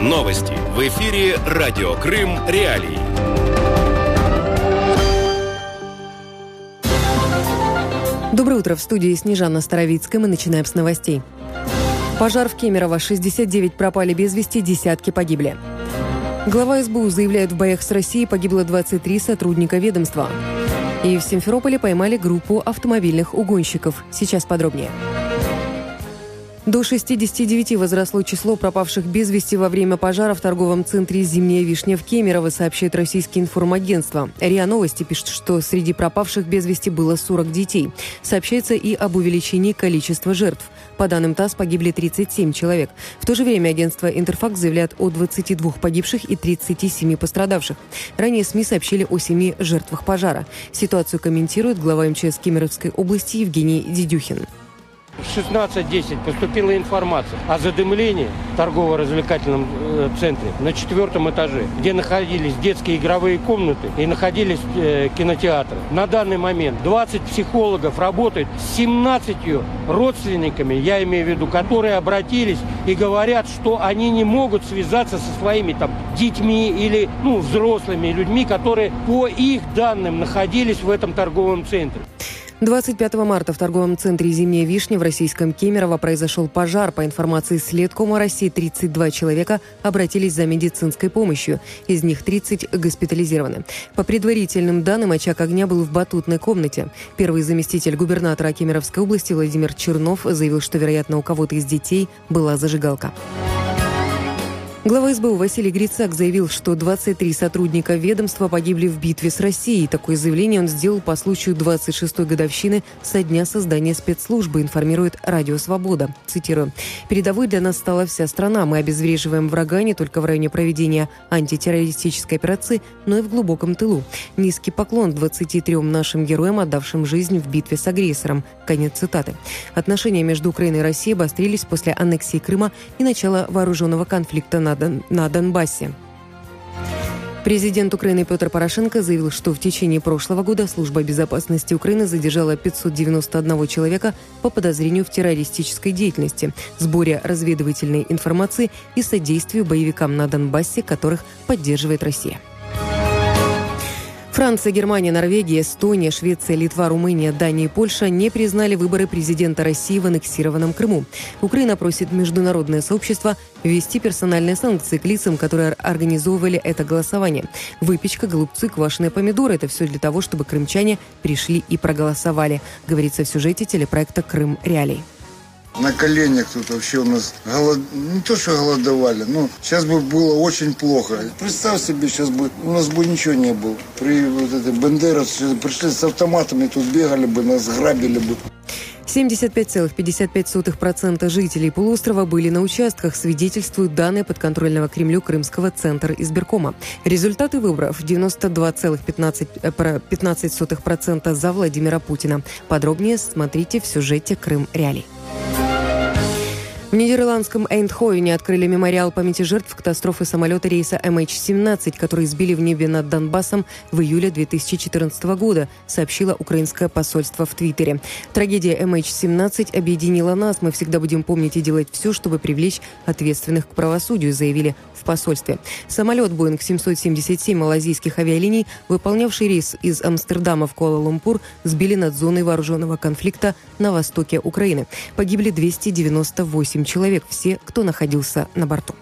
Новости в эфире «Радио Крым. Реалии». Доброе утро. В студии Снежана Старовицкая. Мы начинаем с новостей. Пожар в Кемерово. 69 пропали без вести, десятки погибли. Глава СБУ заявляет, в боях с Россией погибло 23 сотрудника ведомства. И в Симферополе поймали группу автомобильных угонщиков. Сейчас подробнее. До 69 возросло число пропавших без вести во время пожара в торговом центре «Зимняя вишня» в Кемерово, сообщает российское информагентство. РИА Новости пишет, что среди пропавших без вести было 40 детей. Сообщается и об увеличении количества жертв. По данным ТАСС, погибли 37 человек. В то же время агентство «Интерфакс» заявляет о 22 погибших и 37 пострадавших. Ранее СМИ сообщили о 7 жертвах пожара. Ситуацию комментирует глава МЧС Кемеровской области Евгений Дедюхин. В 16:10 поступила информация о задымлении в торгово-развлекательном центре на 4-м этаже, где находились детские игровые комнаты и находились кинотеатры. На данный момент 20 психологов работают с 17 родственниками, я имею в виду, которые обратились и говорят, что они не могут связаться со своими детьми или взрослыми людьми, которые по их данным находились в этом торговом центре. 25 марта в торговом центре «Зимняя вишня» в российском Кемерово произошел пожар. По информации Следкома России, 32 человека обратились за медицинской помощью. Из них 30 госпитализированы. По предварительным данным, очаг огня был в батутной комнате. Первый заместитель губернатора Кемеровской области Владимир Чернов заявил, что, вероятно, у кого-то из детей была зажигалка. Глава СБУ Василий Грицак заявил, что 23 сотрудника ведомства погибли в битве с Россией. Такое заявление он сделал по случаю 26-й годовщины со дня создания спецслужбы, информирует Радио Свобода. Цитирую. «Передовой для нас стала вся страна. Мы обезвреживаем врага не только в районе проведения антитеррористической операции, но и в глубоком тылу. Низкий поклон 23 нашим героям, отдавшим жизнь в битве с агрессором». Конец цитаты. Отношения между Украиной и Россией обострились после аннексии Крыма и начала вооруженного конфликта на Донбассе. Президент Украины Петр Порошенко заявил, что в течение прошлого года Служба безопасности Украины задержала 591 человека по подозрению в террористической деятельности, сборе разведывательной информации и содействию боевикам на Донбассе, которых поддерживает Россия. Франция, Германия, Норвегия, Эстония, Швеция, Литва, Румыния, Дания и Польша не признали выборы президента России в аннексированном Крыму. Украина просит международное сообщество ввести персональные санкции к лицам, которые организовывали это голосование. Выпечка, голубцы, квашеные помидоры – это все для того, чтобы крымчане пришли и проголосовали, говорится в сюжете телепроекта «Крым. Реалии». На коленях тут вообще у нас не то, что голодовали, но сейчас бы было очень плохо. Представь себе, сейчас бы у нас бы ничего не было. При этой бандеровцы пришли с автоматами, тут бегали бы, нас грабили бы. 75,55% жителей полуострова были на участках, свидетельствуют данные подконтрольного Кремлю Крымского центра избиркома. Результаты выборов: 92,15% за Владимира Путина. Подробнее смотрите в сюжете «Крым. Реалий». В нидерландском Эйндховене открыли мемориал памяти жертв катастрофы самолета рейса MH17, который сбили в небе над Донбассом в июле 2014 года, сообщило украинское посольство в Твиттере. Трагедия MH17 объединила нас. Мы всегда будем помнить и делать все, чтобы привлечь ответственных к правосудию, заявили в посольстве. Самолет Boeing 777 малайзийских авиалиний, выполнявший рейс из Амстердама в Куала-Лумпур, сбили над зоной вооруженного конфликта на востоке Украины. Погибли 298 человек, все, кто находился на борту.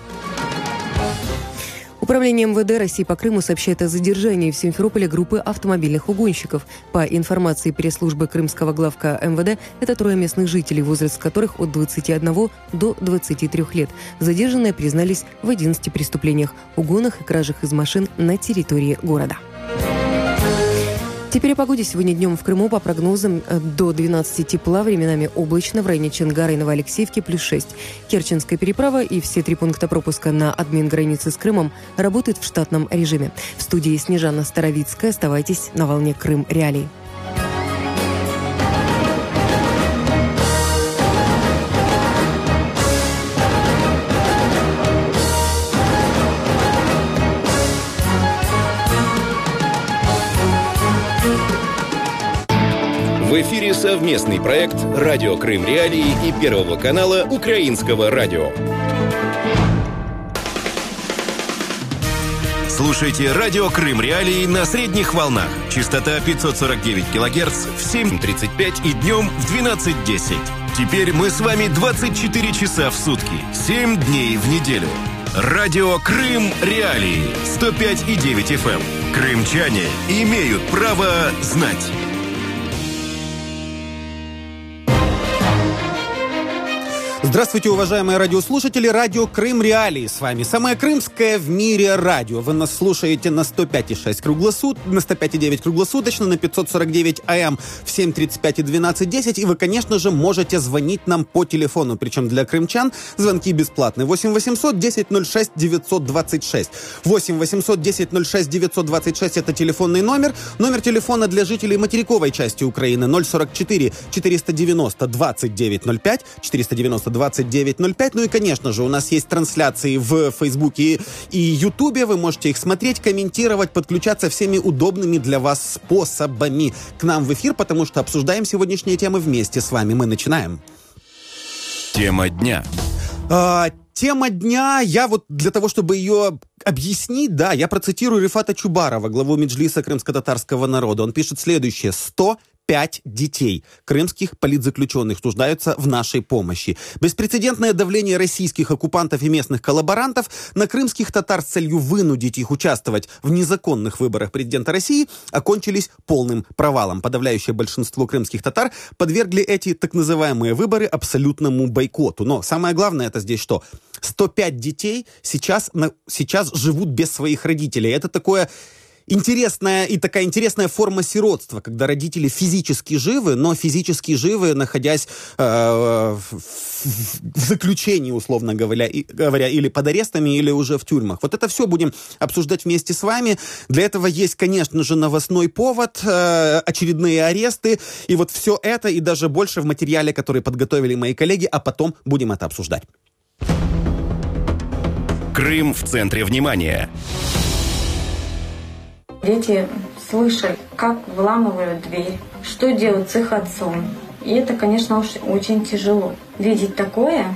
Управление МВД России по Крыму сообщает о задержании в Симферополе группы автомобильных угонщиков. По информации пресс-службы крымского главка МВД, это 3 местных жителей, возраст которых от 21 до 23 лет. Задержанные признались в 11 преступлениях, угонах и кражах из машин на территории города. Теперь о погоде. Сегодня днем в Крыму по прогнозам до 12 тепла, временами облачно, в районе Чонгара и Новоалексеевки +6. Керченская переправа и все 3 пункта пропуска на админ границы с Крымом работают в штатном режиме. В студии Снежана Старовицкая. Оставайтесь на волне Крым. Реалий. В эфире совместный проект «Радио Крым. Реалии» и Первого канала Украинского радио. Слушайте радио Крым Реалии на средних волнах. Частота 549 килогерц в 7:35 и днем в 12:10. Теперь мы с вами 24 часа в сутки, 7 дней в неделю. Радио Крым Реалии 105,9 FM. Крымчане имеют право знать. Здравствуйте, уважаемые радиослушатели. Радио Крым Реалии. С вами самое крымское в мире радио. Вы нас слушаете на 105,6 на 105,9 круглосуточно, на 549 АМ в 7:35 и 12:10. И вы, конечно же, можете звонить нам по телефону. Причем для крымчан звонки бесплатные. 8 800 10 06 926. 8 800 10 06 926 это телефонный номер. Номер телефона для жителей материковой части Украины 044 490 2905 490 2905. Ну и, конечно же, у нас есть трансляции в Фейсбуке и Ютубе. Вы можете их смотреть, комментировать, подключаться всеми удобными для вас способами к нам в эфир, потому что обсуждаем сегодняшние темы вместе с вами. Мы начинаем. Тема дня. Тема дня, я вот для того, чтобы ее объяснить, я процитирую Рифата Чубарова, главу Меджлиса крымско-татарского народа. Он пишет следующее: 105 детей крымских политзаключенных нуждаются в нашей помощи. Беспрецедентное давление российских оккупантов и местных коллаборантов на крымских татар с целью вынудить их участвовать в незаконных выборах президента России окончились полным провалом. Подавляющее большинство крымских татар подвергли эти так называемые выборы абсолютному бойкоту. Но самое главное это здесь что? 105 детей сейчас живут без своих родителей. Это такая интересная форма сиротства, когда родители физически живы, но физически живы, находясь в заключении, условно говоря, или под арестами, или уже в тюрьмах. Вот это все будем обсуждать вместе с вами. Для этого есть, конечно же, новостной повод, очередные аресты, и вот все это и даже больше в материале, который подготовили мои коллеги, а потом будем это обсуждать. Крым в центре внимания. Дети слышали, как вламывают дверь, что делают с их отцом. И это, конечно, очень тяжело. Видеть такое,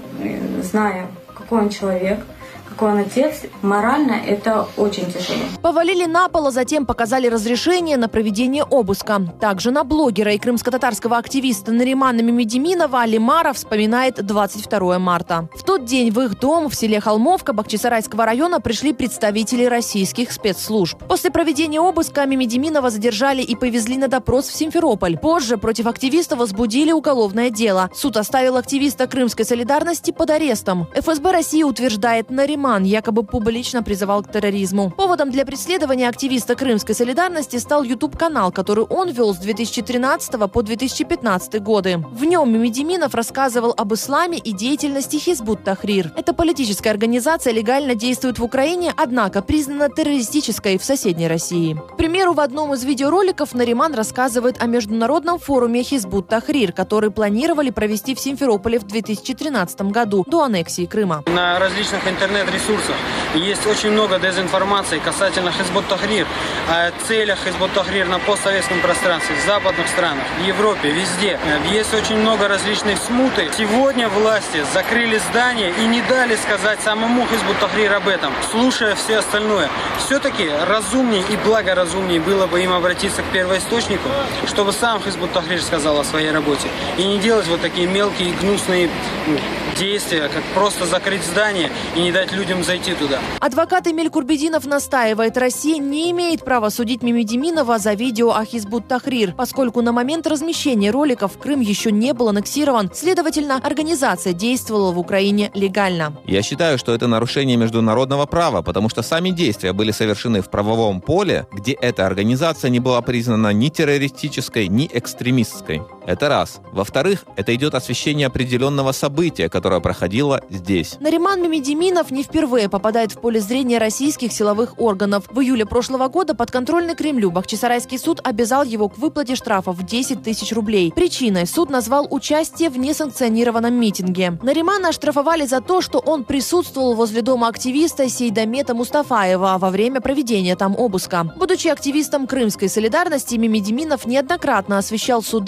зная, какой он человек, какой он отец, морально это очень тяжело. Повалили на пол, а затем показали разрешение на проведение обыска. Также на блогера и крымско-татарского активиста Наримана Мемедиминова Алимара вспоминает 22 марта. В тот день в их дом в селе Холмовка Бахчисарайского района пришли представители российских спецслужб. После проведения обыска Мемедиминова задержали и повезли на допрос в Симферополь. Позже против активиста возбудили уголовное дело. Суд оставил активиста Крымской солидарности под арестом. ФСБ России утверждает, Нариман якобы публично призывал к терроризму. Поводом для преследования активиста Крымской солидарности стал YouTube-канал, который он вел с 2013 по 2015 годы. В нем Мемедиминов рассказывал об исламе и деятельности Хизбут-Тахрир. Эта политическая организация легально действует в Украине, однако признана террористической в соседней России. К примеру, в одном из видеороликов Нариман рассказывает о международном форуме Хизбут-Тахрир, который планировали провести в Симферополе в 2013 году, до аннексии Крыма. На различных интернет-ресурсах есть очень много дезинформации касательно Хизбут-Тахрир, о целях Хизбут-Тахрир на постсоветском пространстве, в западных странах, в Европе, везде. Есть очень много различной смуты. Сегодня власти закрыли здание и не дали сказать самому Хизбут-Тахрир об этом, слушая все остальное. Все-таки разумнее и благоразумнее было бы им обратиться к первоисточнику, чтобы сам Хизбут-Тахрир сказал о своей работе. И не делать вот такие мелкие и гнусные действия, как просто закрыть здание и не дать людям зайти туда. Адвокат Эмиль Курбединов настаивает, Россия не имеет права судить Мемедиминова за видео о Хизбут-Тахрир, поскольку на момент размещения роликов Крым еще не был аннексирован. Следовательно, организация действовала в Украине легально. Я считаю, что это нарушение международного права, потому что сами действия были совершены в правовом поле, где эта организация не была признана ни террористической, ни экстремистской. Это раз. Во-вторых, это идет освещение определенного события, которое проходило здесь. Нариман Мемедиминов не впервые попадает в поле зрения российских силовых органов. В июле прошлого года подконтрольный Кремлю Бахчисарайский суд обязал его к выплате штрафа в 10 тысяч рублей. Причиной суд назвал участие в несанкционированном митинге. Наримана оштрафовали за то, что он присутствовал возле дома активиста Сейдамета Мустафаева во время проведения там обыска. Будучи активистом Крымской солидарности, Мемедиминов неоднократно освещал суды над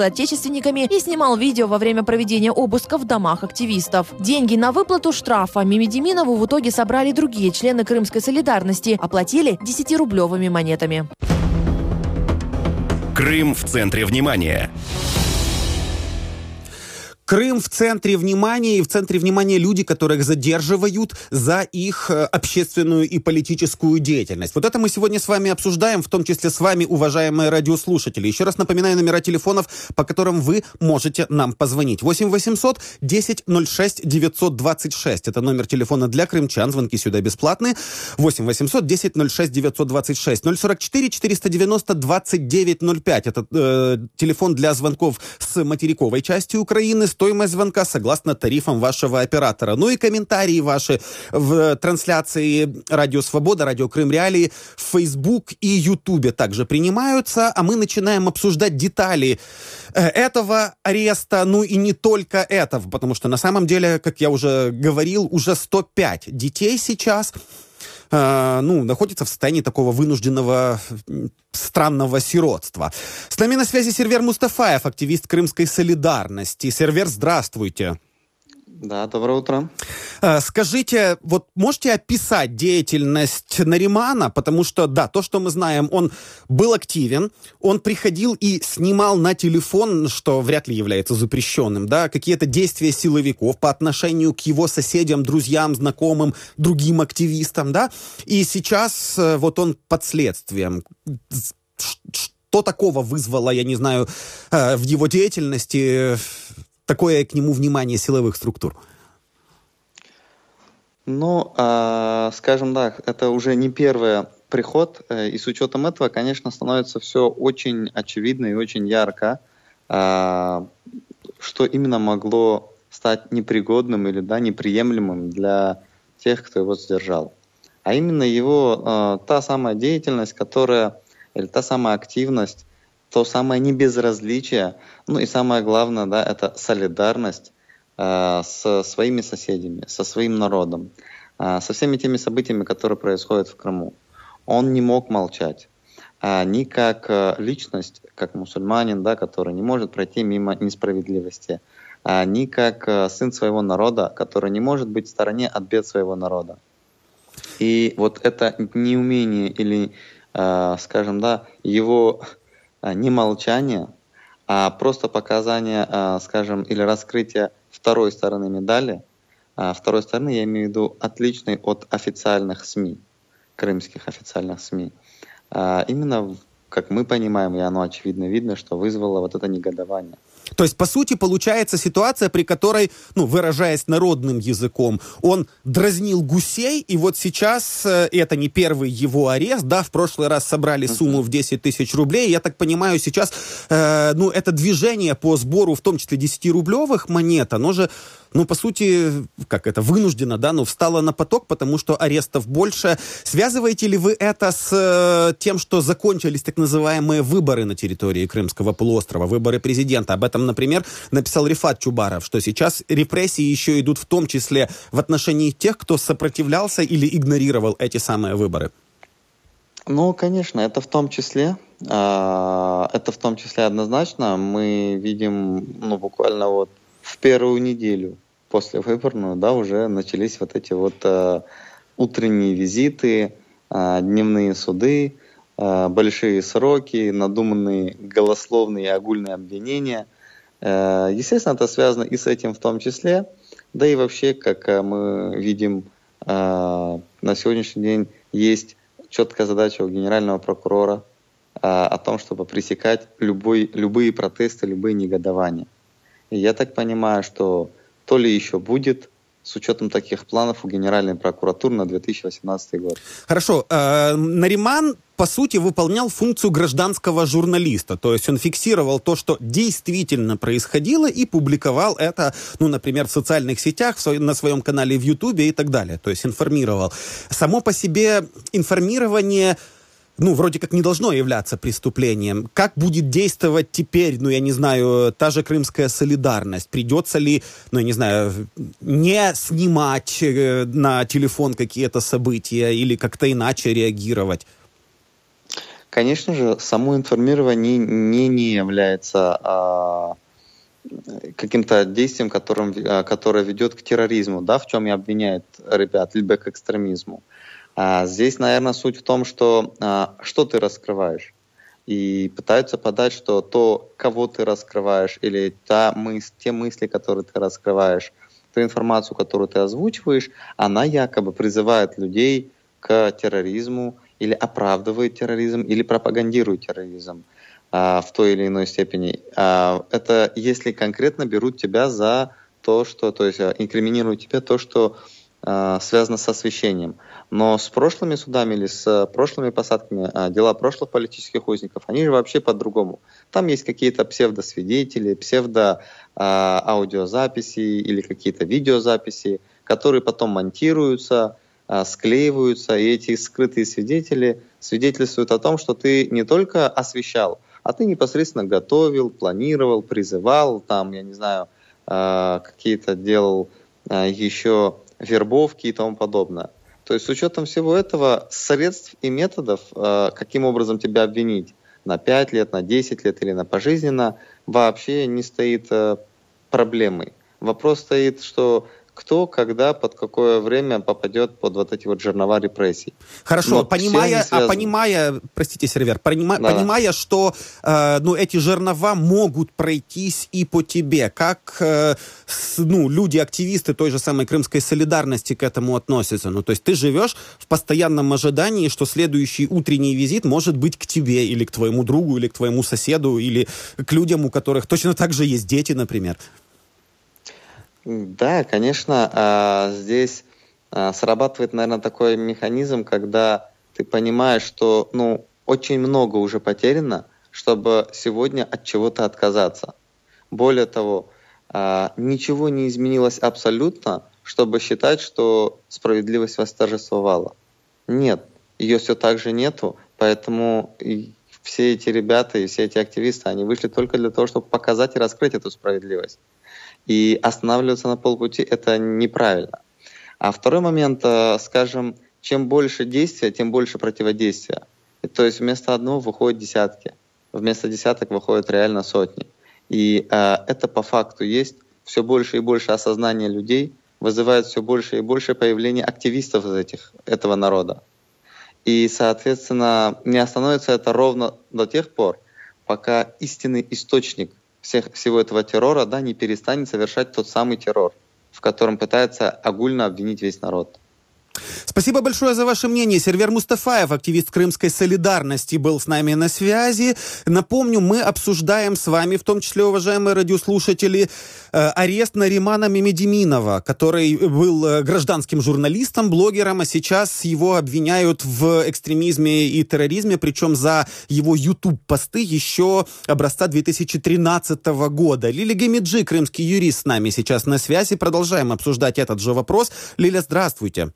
соотечественниками и снимал видео во время проведения обыска в домах активистов. Деньги на выплату штрафа Мими Деминову в итоге собрали другие члены Крымской солидарности, оплатили 10-рублевыми монетами. Крым в центре внимания. Крым в центре внимания, и в центре внимания люди, которых задерживают за их общественную и политическую деятельность. Вот это мы сегодня с вами обсуждаем, в том числе с вами, уважаемые радиослушатели. Еще раз напоминаю номера телефонов, по которым вы можете нам позвонить. 8 800 10 06 926. Это номер телефона для крымчан. Звонки сюда бесплатные. 8 800 10 06 926. 044 490 29 05. Это телефон для звонков с материковой части Украины. Стоимость звонка согласно тарифам вашего оператора. Ну и комментарии ваши в трансляции Радио Свобода, Радио Крым Реалии, в Facebook и Ютубе также принимаются. А мы начинаем обсуждать детали этого ареста, ну и не только этого, потому что на самом деле, как я уже говорил, уже 105 детей сейчас находится в состоянии такого вынужденного странного сиротства. С нами на связи Сервер Мустафаев, активист Крымской солидарности. Сервер, здравствуйте. Да, доброе утро. Скажите, вот можете описать деятельность Наримана? Потому что, да, то, что мы знаем, он был активен, он приходил и снимал на телефон, что вряд ли является запрещенным, да, какие-то действия силовиков по отношению к его соседям, друзьям, знакомым, другим активистам, да, и сейчас вот он под следствием. Что такого вызвало, я не знаю, в его деятельности такое к нему внимание силовых структур? Ну, скажем так, это уже не первый приход, и с учетом этого, конечно, становится все очень очевидно и очень ярко, что именно могло стать непригодным или неприемлемым для тех, кто его задержал. А именно его та самая деятельность, или та самая активность, то самое небезразличие, ну и самое главное, да, это солидарность со своими соседями, со своим народом, со всеми теми событиями, которые происходят в Крыму. Он не мог молчать. Ни как личность, как мусульманин, да, который не может пройти мимо несправедливости, ни как сын своего народа, который не может быть в стороне от бед своего народа. И вот это неумение или, скажем, его не молчание, а просто показание, скажем, или раскрытие второй стороны медали. Второй стороны я имею в виду отличной от официальных СМИ, крымских официальных СМИ. Именно, как мы понимаем, и оно очевидно видно, что вызвало вот это негодование. То есть, по сути, получается ситуация, при которой, выражаясь народным языком, он дразнил гусей, и вот сейчас, это не первый его арест, да, в прошлый раз собрали сумму в 10 тысяч рублей, я так понимаю, сейчас, это движение по сбору, в том числе 10-рублевых монет, оно же, по сути, вынуждено, да, встало на поток, потому что арестов больше. Связываете ли вы это с тем, что закончились так называемые выборы на территории Крымского полуострова, выборы президента? Об этом, например, написал Рифат Чубаров, что сейчас репрессии еще идут в том числе в отношении тех, кто сопротивлялся или игнорировал эти самые выборы. Ну, конечно, это в том числе однозначно. Мы видим, буквально вот в первую неделю после выборную, да, уже начались вот эти утренние визиты, дневные суды, большие сроки, надуманные голословные и огульные обвинения. Естественно, это связано и с этим в том числе, да и вообще, как мы видим, на сегодняшний день есть четкая задача у генерального прокурора о том, чтобы пресекать любые протесты, любые негодования. И я так понимаю, что то ли еще будет, с учетом таких планов у Генеральной прокуратуры на 2018 год. Хорошо. Нариман, по сути, выполнял функцию гражданского журналиста. То есть он фиксировал то, что действительно происходило, и публиковал это, например, в социальных сетях, на своем канале в Ютубе и так далее. То есть информировал. Само по себе информирование вроде как не должно являться преступлением. Как будет действовать теперь, я не знаю, та же крымская солидарность? Придется ли, не снимать на телефон какие-то события или как-то иначе реагировать? Конечно же, само информирование не является каким-то действием, которое ведет к терроризму, да, в чем и обвиняют ребят, либо к экстремизму. Здесь, наверное, суть в том, что ты раскрываешь. И пытаются подать, что то, кого ты раскрываешь, или те мысли, которые ты раскрываешь, ту информацию, которую ты озвучиваешь, она якобы призывает людей к терроризму, или оправдывает терроризм, или пропагандирует терроризм в той или иной степени. Это если конкретно берут тебя за то, что, то есть инкриминируют тебя то, что связано с освещением. Но с прошлыми судами или с прошлыми посадками, дела прошлых политических узников, они же вообще по-другому. Там есть какие-то псевдосвидетели, псевдоаудиозаписи или какие-то видеозаписи, которые потом монтируются, склеиваются, и эти скрытые свидетели свидетельствуют о том, что ты не только освещал, а ты непосредственно готовил, планировал, призывал, там, я не знаю, какие-то делал еще вербовки и тому подобное. То есть с учетом всего этого, средств и методов, каким образом тебя обвинить на 5 лет, на 10 лет или на пожизненно, вообще не стоит проблемой. Вопрос стоит, что кто, когда, под какое время попадет под вот эти вот жернова репрессий. Хорошо, понимая, простите, Сервер, понимая, что эти жернова могут пройтись и по тебе, как люди-активисты той же самой Крымской солидарности к этому относятся? То есть ты живешь в постоянном ожидании, что следующий утренний визит может быть к тебе, или к твоему другу, или к твоему соседу, или к людям, у которых точно так же есть дети, например. Да, конечно, здесь срабатывает, наверное, такой механизм, когда ты понимаешь, что очень много уже потеряно, чтобы сегодня от чего-то отказаться. Более того, ничего не изменилось абсолютно, чтобы считать, что справедливость восторжествовала. Нет, ее все так же нету, поэтому все эти ребята и все эти активисты, они вышли только для того, чтобы показать и раскрыть эту справедливость. И останавливаться на полпути — это неправильно. А второй момент, скажем, чем больше действия, тем больше противодействия. То есть вместо одного выходят десятки, вместо десяток выходят реально сотни. И это по факту есть. Все больше и больше осознания людей вызывает все больше и больше появления активистов этого народа. И, соответственно, не остановится это ровно до тех пор, пока истинный источник всего этого террора не перестанет совершать тот самый террор, в котором пытается огульно обвинить весь народ. Спасибо большое за ваше мнение. Сервер Мустафаев, активист Крымской солидарности, был с нами на связи. Напомню, мы обсуждаем с вами, в том числе, уважаемые радиослушатели, арест Наримана Мемедиминова, который был гражданским журналистом, блогером, а сейчас его обвиняют в экстремизме и терроризме, причем за его YouTube-посты еще образца 2013 года. Лиля Гемиджи, крымский юрист, с нами сейчас на связи. Продолжаем обсуждать этот же вопрос. Лиля, здравствуйте.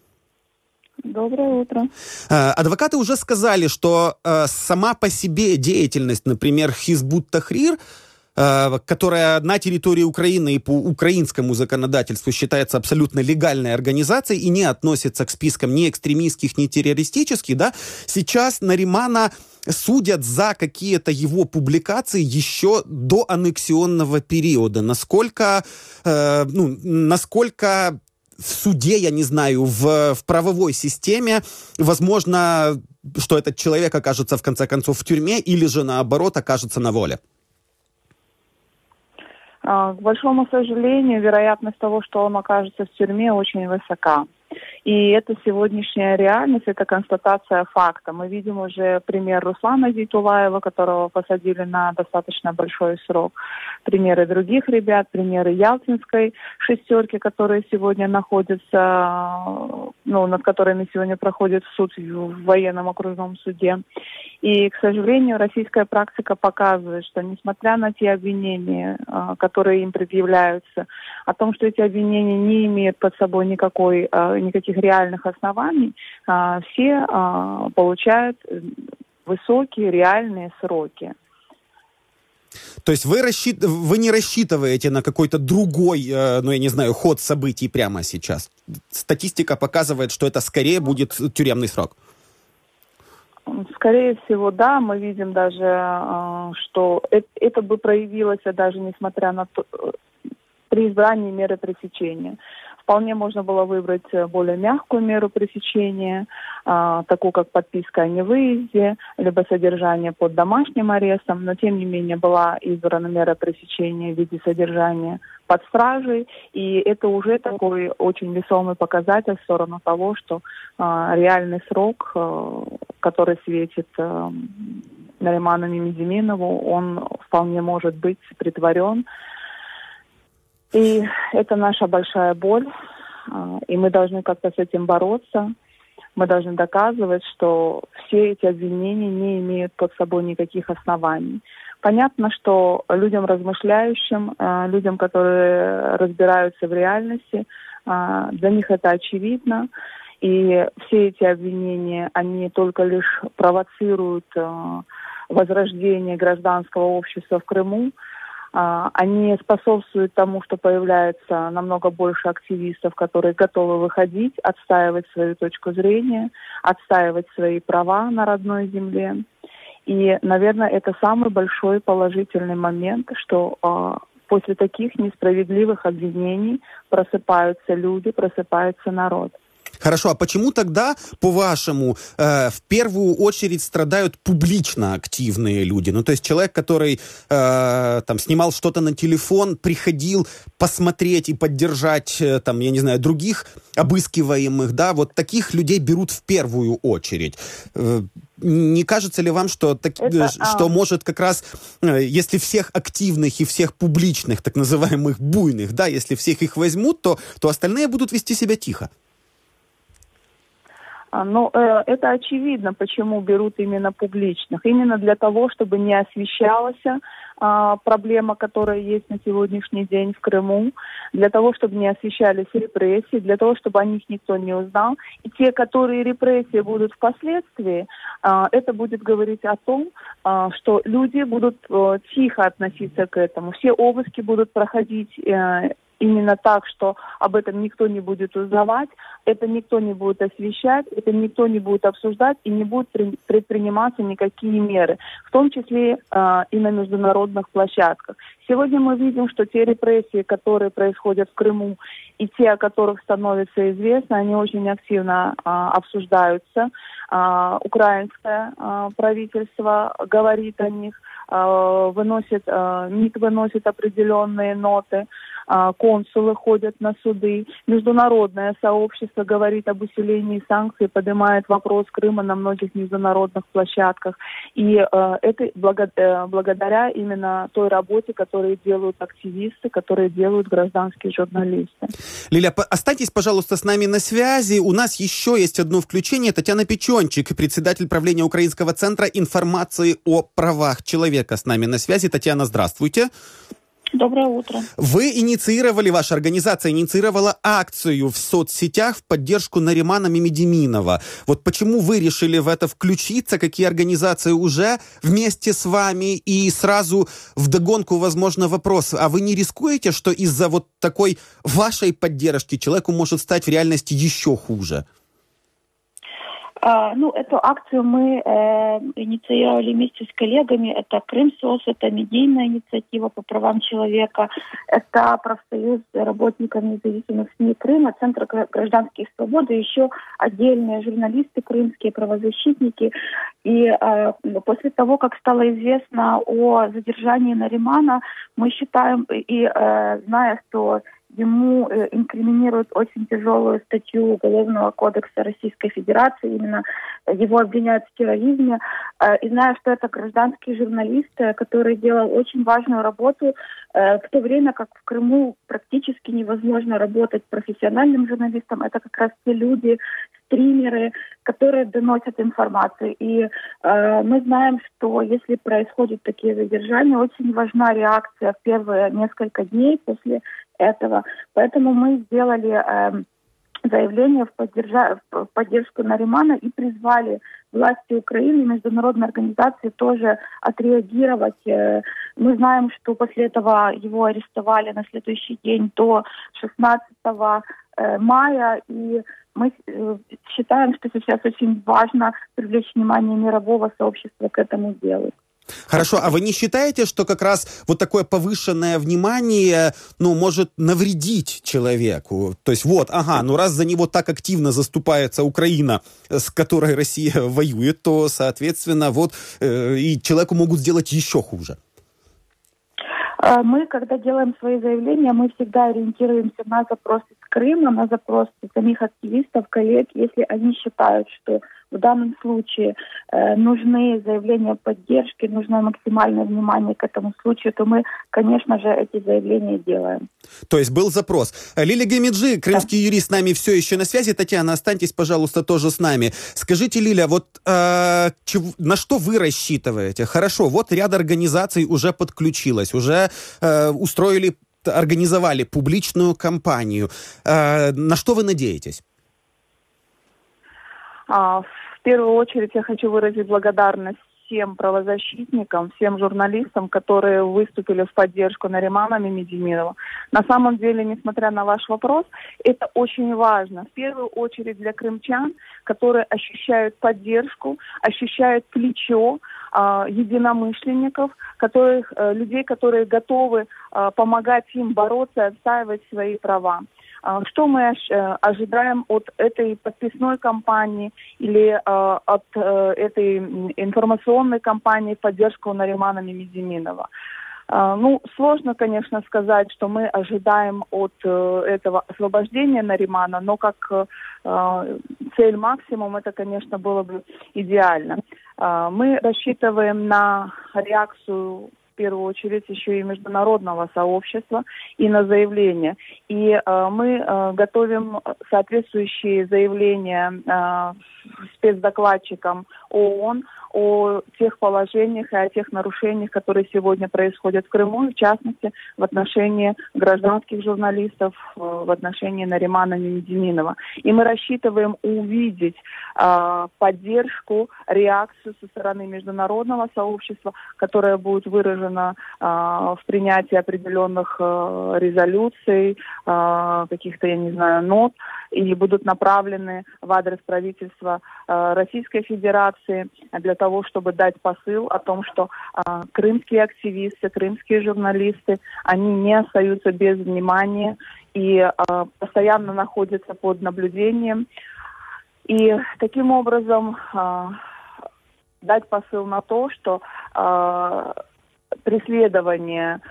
Доброе утро. Адвокаты уже сказали, что сама по себе деятельность, например, Хизбут Тахрир, которая на территории Украины и по украинскому законодательству считается абсолютно легальной организацией и не относится к спискам ни экстремистских, ни террористических, сейчас Наримана судят за какие-то его публикации еще до аннексионного периода. Насколько в суде, я не знаю, в правовой системе, возможно, что этот человек окажется в конце концов в тюрьме или же наоборот окажется на воле? К большому сожалению, вероятность того, что он окажется в тюрьме, очень высока. И это сегодняшняя реальность, это констатация факта. Мы видим уже пример Руслана Зейтулаева, которого посадили на достаточно большой срок. Примеры других ребят, примеры Ялтинской шестерки, которые сегодня находятся, над которыми сегодня проходит суд в военном окружном суде. И, к сожалению, российская практика показывает, что несмотря на те обвинения, которые им предъявляются, о том, что эти обвинения не имеют под собой никаких реальных оснований, все получают высокие реальные сроки. То есть вы не рассчитываете на какой-то другой, ход событий прямо сейчас? Статистика показывает, что это скорее будет тюремный срок. Скорее всего, да. Мы видим даже, что это бы проявилось даже несмотря на то, при избрании меры пресечения. Вполне можно было выбрать более мягкую меру пресечения, такую как подписка о невыезде, либо содержание под домашним арестом, но тем не менее была избрана мера пресечения в виде содержания под стражей, и это уже такой очень весомый показатель в сторону того, что реальный срок, который светит Нариману Мемедиминову, он вполне может быть претворен. И это наша большая боль, и мы должны как-то с этим бороться. Мы должны доказывать, что все эти обвинения не имеют под собой никаких оснований. Понятно, что людям размышляющим, людям, которые разбираются в реальности, для них это очевидно. И все эти обвинения, они только лишь провоцируют возрождение гражданского общества в Крыму. Они способствуют тому, что появляется намного больше активистов, которые готовы выходить, отстаивать свою точку зрения, отстаивать свои права на родной земле. И, наверное, это самый большой положительный момент, что после таких несправедливых обвинений просыпаются люди, просыпается народ. Хорошо, а почему тогда, по-вашему, в первую очередь страдают публично активные люди? Ну, то есть человек, который там снимал что-то на телефон, приходил посмотреть и поддержать, там, я не знаю, других обыскиваемых, да, вот таких людей берут в первую очередь. Не кажется ли вам, что может как раз, если всех активных и всех публичных, так называемых буйных, да, если всех их возьмут, то остальные будут вести себя тихо? Но это очевидно, почему берут именно публичных. Именно для того, чтобы не освещалась проблема, которая есть на сегодняшний день в Крыму, для того, чтобы не освещались репрессии, для того, чтобы о них никто не узнал. И те, которые репрессии будут впоследствии, это будет говорить о том, что люди будут тихо относиться к этому. Все обыски будут проходить именно так, что об этом никто не будет узнавать, это никто не будет освещать, это никто не будет обсуждать и не будут предприниматься никакие меры, в том числе и на международных площадках. Сегодня мы видим, что те репрессии, которые происходят в Крыму, и те, о которых становится известно, они очень активно обсуждаются. Украинское правительство говорит о них, МИД выносит определенные ноты, консулы ходят на суды, международное сообщество говорит об усилении санкций, поднимает вопрос Крыма на многих международных площадках. И это благодаря именно той работе, которую делают активисты, которые делают гражданские журналисты. Лиля, останьтесь, пожалуйста, с нами на связи. У нас еще есть одно включение. Татьяна Печенчик, председатель правления Украинского центра информации о правах человека, с нами на связи. Татьяна, здравствуйте. Доброе утро. Ваша организация инициировала акцию в соцсетях в поддержку Наримана Мемедиминова. Вот почему вы решили в это включиться? Какие организации уже вместе с вами? И сразу вдогонку, возможно, вопрос. А вы не рискуете, что из-за вот такой вашей поддержки человеку может стать в реальности еще хуже? Эту акцию мы инициировали вместе с коллегами. Это Крымсоц, это медийная инициатива по правам человека, это профсоюз работников независимых СМИ Крыма, Центр гражданских свобод, и еще отдельные журналисты крымские, правозащитники. И после того, как стало известно о задержании Наримана, мы считаем, и зная, что ему инкриминируют очень тяжелую статью Уголовного кодекса Российской Федерации, именно его обвиняют в терроризме. И зная, что это гражданский журналист, который делал очень важную работу, в то время как в Крыму практически невозможно работать профессиональным журналистом, это как раз те люди, стримеры, которые доносят информацию. И мы знаем, что если происходят такие задержания, очень важна реакция в первые несколько дней после этого. Поэтому мы сделали заявление в поддержку Наримана и призвали власти Украины и международные организации тоже отреагировать. Мы знаем, что после этого его арестовали на следующий день до 16 мая, и мы считаем, что сейчас очень важно привлечь внимание мирового сообщества к этому делу. Хорошо, а вы не считаете, что как раз вот такое повышенное внимание, может навредить человеку? То есть раз за него так активно заступается Украина, с которой Россия воюет, то, соответственно, и человеку могут сделать еще хуже. Мы, когда делаем свои заявления, мы всегда ориентируемся на запросы с Крыма, на запросы самих активистов, коллег, если они считают, что в данном случае нужны заявления поддержки, нужно максимальное внимание к этому случаю, то мы, конечно же, эти заявления делаем. То есть был запрос. Лилия Гемиджи, крымский юрист, с нами все еще на связи. Татьяна, останьтесь, пожалуйста, тоже с нами. Скажите, Лиля, на что вы рассчитываете? Хорошо, ряд организаций уже подключилось, уже организовали публичную кампанию. На что вы надеетесь? В первую очередь я хочу выразить благодарность всем правозащитникам, всем журналистам, которые выступили в поддержку Наримана Мамедиминова. На самом деле, несмотря на ваш вопрос, это очень важно. В первую очередь для крымчан, которые ощущают поддержку, ощущают плечо единомышленников, людей, которые готовы помогать им бороться и отстаивать свои права. Что мы ожидаем от этой подписной кампании или от этой информационной кампании в поддержку Наримана Мамедиминова? Сложно, конечно, сказать, что мы ожидаем от этого освобождения Наримана, но как цель максимум, это, конечно, было бы идеально. Мы рассчитываем на реакцию в первую очередь еще и международного сообщества и на заявления. И мы готовим соответствующие заявления спецдокладчикам ООН о тех положениях и о тех нарушениях, которые сегодня происходят в Крыму, в частности, в отношении гражданских журналистов, в отношении Наримана Мамедиминова. И мы рассчитываем увидеть поддержку, реакцию со стороны международного сообщества, которая будет выражена в принятии определенных резолюций, каких-то, нот, и будут направлены в адрес правительства Российской Федерации для того, чтобы дать посыл о том, что крымские активисты, крымские журналисты, они не остаются без внимания и постоянно находятся под наблюдением. И таким образом дать посыл на то, что преследование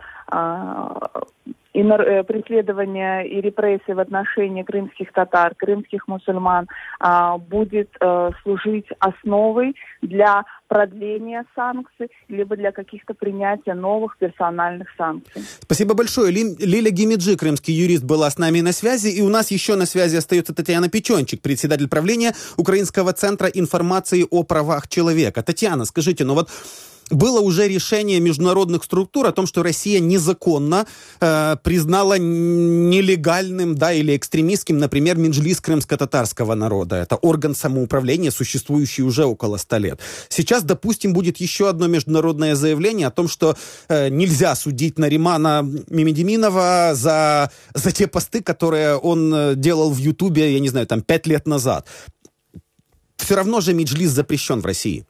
и репрессии в отношении крымских татар, крымских мусульман будет служить основой для продления санкций, либо для каких-то принятия новых персональных санкций. Спасибо большое. Лиля Гемиджи, крымский юрист, была с нами на связи. И у нас еще на связи остается Татьяна Печенчик, председатель правления Украинского центра информации о правах человека. Татьяна, скажите, было уже решение международных структур о том, что Россия незаконно признала нелегальным, или экстремистским, например, Меджлис крымско-татарского народа. Это орган самоуправления, существующий уже около 100 лет. Сейчас, допустим, будет еще одно международное заявление о том, что нельзя судить Наримана Мамедиминова за те посты, которые он делал в Ютубе, 5 лет назад. Все равно же Меджлис запрещен в России.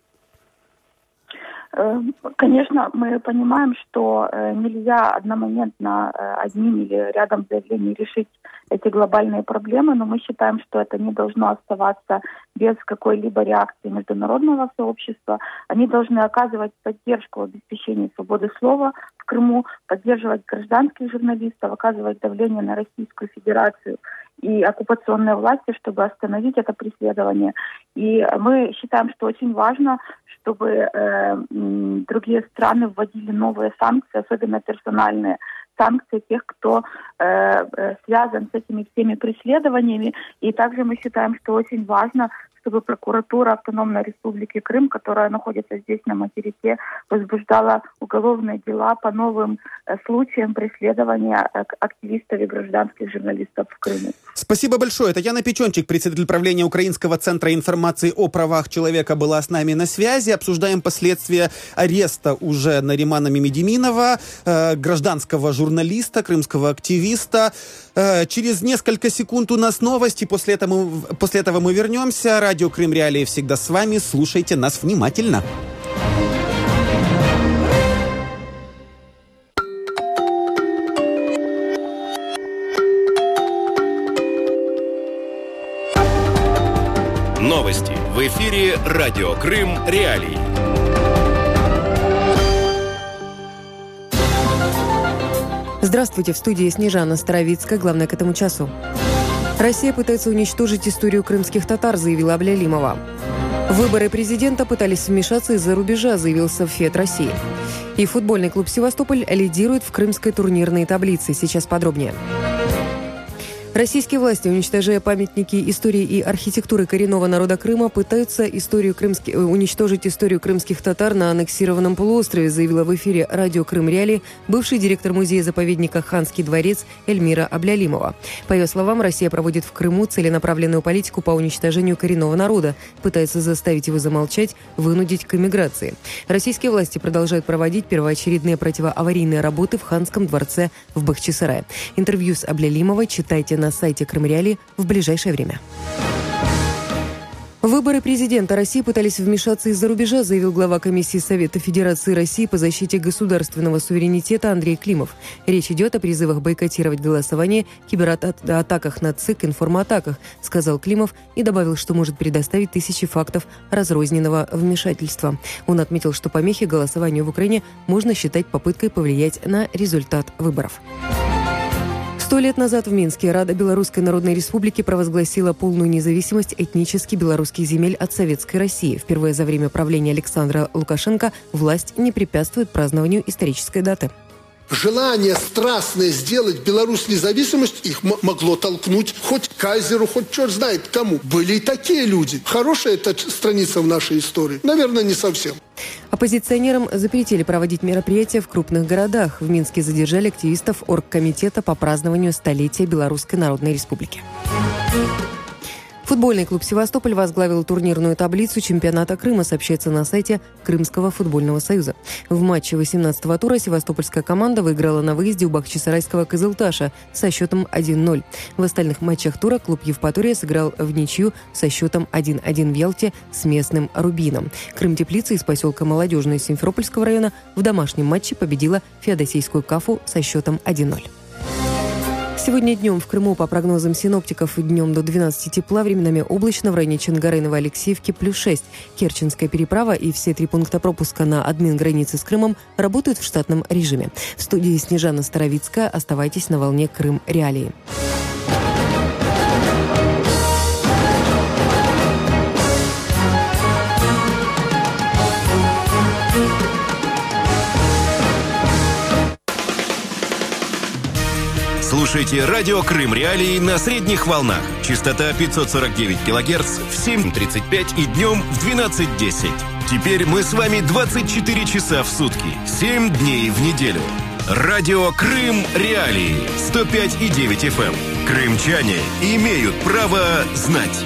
Конечно, мы понимаем, что нельзя одномоментно одним или рядом заявлений решить эти глобальные проблемы, но мы считаем, что это не должно оставаться без какой-либо реакции международного сообщества. Они должны оказывать поддержку в обеспечении свободы слова в Крыму, поддерживать гражданских журналистов, оказывать давление на Российскую Федерацию и оккупационные власти, чтобы остановить это преследование. И мы считаем, что очень важно, чтобы другие страны вводили новые санкции, особенно персональные санкции тех, кто связан с этими всеми преследованиями. И также мы считаем, что очень важно, чтобы прокуратура Автономной Республики Крым, которая находится здесь на материке, возбуждала уголовные дела по новым случаям преследования активистов и гражданских журналистов в Крыму. Спасибо большое. Татьяна Печенчик, председатель правления Украинского центра информации о правах человека, была с нами на связи. Обсуждаем последствия ареста уже Наримана Мамедиминова, гражданского журналиста, крымского активиста. Через несколько секунд у нас новости, после этого мы вернемся. Радио Крым Реалии всегда с вами. Слушайте нас внимательно. Новости в эфире Радио Крым Реалии. Здравствуйте, в студии Снежана Старовицкая. Главное к этому часу. Россия пытается уничтожить историю крымских татар, заявила Аблялимова. В выборы президента пытались вмешаться из-за рубежа, заявил Совфед России. И футбольный клуб «Севастополь» лидирует в крымской турнирной таблице. Сейчас подробнее. Российские власти, уничтожая памятники истории и архитектуры коренного народа Крыма, пытаются уничтожить историю крымских татар на аннексированном полуострове, заявила в эфире радио Крым Реалии бывший директор музея-заповедника «Ханский дворец» Эльмира Аблялимова. По ее словам, Россия проводит в Крыму целенаправленную политику по уничтожению коренного народа, пытается заставить его замолчать, вынудить к эмиграции. Российские власти продолжают проводить первоочередные противоаварийные работы в Ханском дворце в Бахчисарае. Интервью с Аблялимовой читайте на сайте Крым Реалии в ближайшее время. В выборы президента России пытались вмешаться из-за рубежа, заявил глава комиссии Совета Федерации России по защите государственного суверенитета Андрей Климов. Речь идет о призывах бойкотировать голосование, кибератаках на ЦИК, информатаках, сказал Климов и добавил, что может предоставить тысячи фактов разрозненного вмешательства. Он отметил, что помехи голосованию в Украине можно считать попыткой повлиять на результат выборов. 100 лет назад в Минске Рада Белорусской Народной Республики провозгласила полную независимость этнически белорусских земель от Советской России. Впервые за время правления Александра Лукашенко власть не препятствует празднованию исторической даты. Желание страстное сделать Беларусь независимость их могло толкнуть хоть кайзеру, хоть черт знает кому. Были и такие люди. Хорошая эта страница в нашей истории? Наверное, не совсем. Оппозиционерам запретили проводить мероприятия в крупных городах. В Минске задержали активистов оргкомитета по празднованию столетия Белорусской Народной Республики. Футбольный клуб «Севастополь» возглавил турнирную таблицу чемпионата Крыма, сообщается на сайте Крымского футбольного союза. В матче 18-го тура севастопольская команда выиграла на выезде у бахчисарайского «Кызылташа» со счетом 1-0. В остальных матчах тура клуб «Евпатория» сыграл в ничью со счетом 1-1 в Ялте с местным «Рубином». Крым-Теплица из поселка Молодежный Симферопольского района в домашнем матче победила феодосийскую «Кафу» со счетом 1-0. Сегодня днем в Крыму, по прогнозам синоптиков, днем до 12 тепла, временами облачно, в районе Чангарына и Алексеевки +6. Керченская переправа и все 3 пункта пропуска на админ-границе с Крымом работают в штатном режиме. В студии Снежана Старовицкая. Оставайтесь на волне Крым Реалии. Слушайте радио Крым Реалии на средних волнах. Частота 549 килогерц в 7:35 и днем в 12:10. Теперь мы с вами 24 часа в сутки, 7 дней в неделю. Радио Крым Реалии 105,9 FM. Крымчане имеют право знать.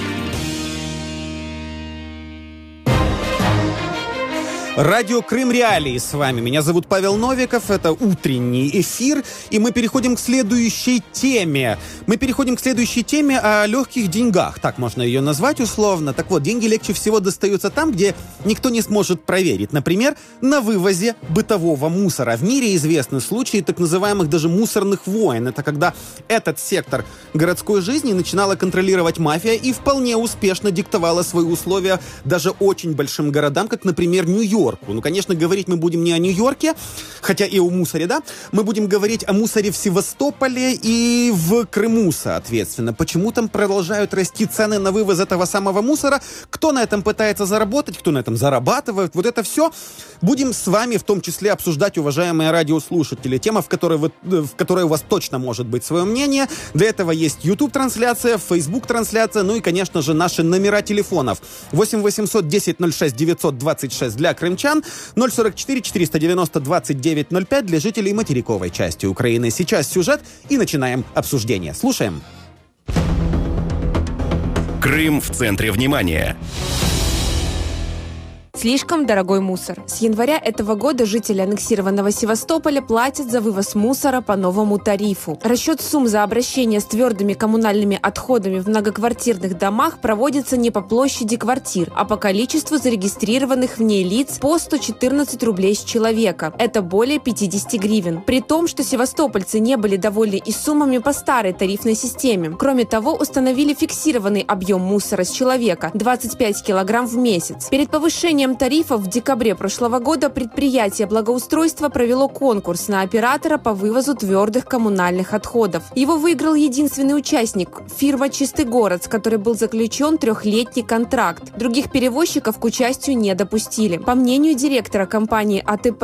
Радио Крым Реалии с вами. Меня зовут Павел Новиков. Это утренний эфир. И мы переходим к следующей теме. О легких деньгах. Так можно ее назвать условно. Так вот, деньги легче всего достаются там, где никто не сможет проверить. Например, на вывозе бытового мусора. В мире известны случаи так называемых даже мусорных войн. Это когда этот сектор городской жизни начинала контролировать мафия и вполне успешно диктовала свои условия даже очень большим городам, как, например, Нью-Йорк. Ну, конечно, говорить мы будем не о Нью-Йорке, хотя и о мусоре, да? Мы будем говорить о мусоре в Севастополе и в Крыму, соответственно. Почему там продолжают расти цены на вывоз этого самого мусора? Кто на этом пытается заработать? Кто на этом зарабатывает? Вот это все будем с вами в том числе обсуждать, уважаемые радиослушатели. Тема, в которой у вас точно может быть свое мнение. Для этого есть YouTube-трансляция, Facebook-трансляция, ну и, конечно же, наши номера телефонов. 8 800 10 06 926 для крымчан, 044 490 29 05 для жителей материковой части Украины. Сейчас сюжет и начинаем обсуждение. Слушаем. Крым в центре внимания. слишком дорогой мусор. С января этого года жители аннексированного Севастополя платят за вывоз мусора по новому тарифу. Расчет сумм за обращение с твердыми коммунальными отходами в многоквартирных домах проводится не по площади квартир, а по количеству зарегистрированных в ней лиц по 114 рублей с человека. Это более 50 гривен. При том, что севастопольцы не были довольны и суммами по старой тарифной системе. Кроме того, установили фиксированный объем мусора с человека – 25 килограмм в месяц. Перед повышением тарифов в декабре прошлого года предприятие благоустройства провело конкурс на оператора по вывозу твердых коммунальных отходов. Его выиграл единственный участник – фирма «Чистый город», с которой был заключен 3-летний контракт. Других перевозчиков к участию не допустили. По мнению директора компании АТП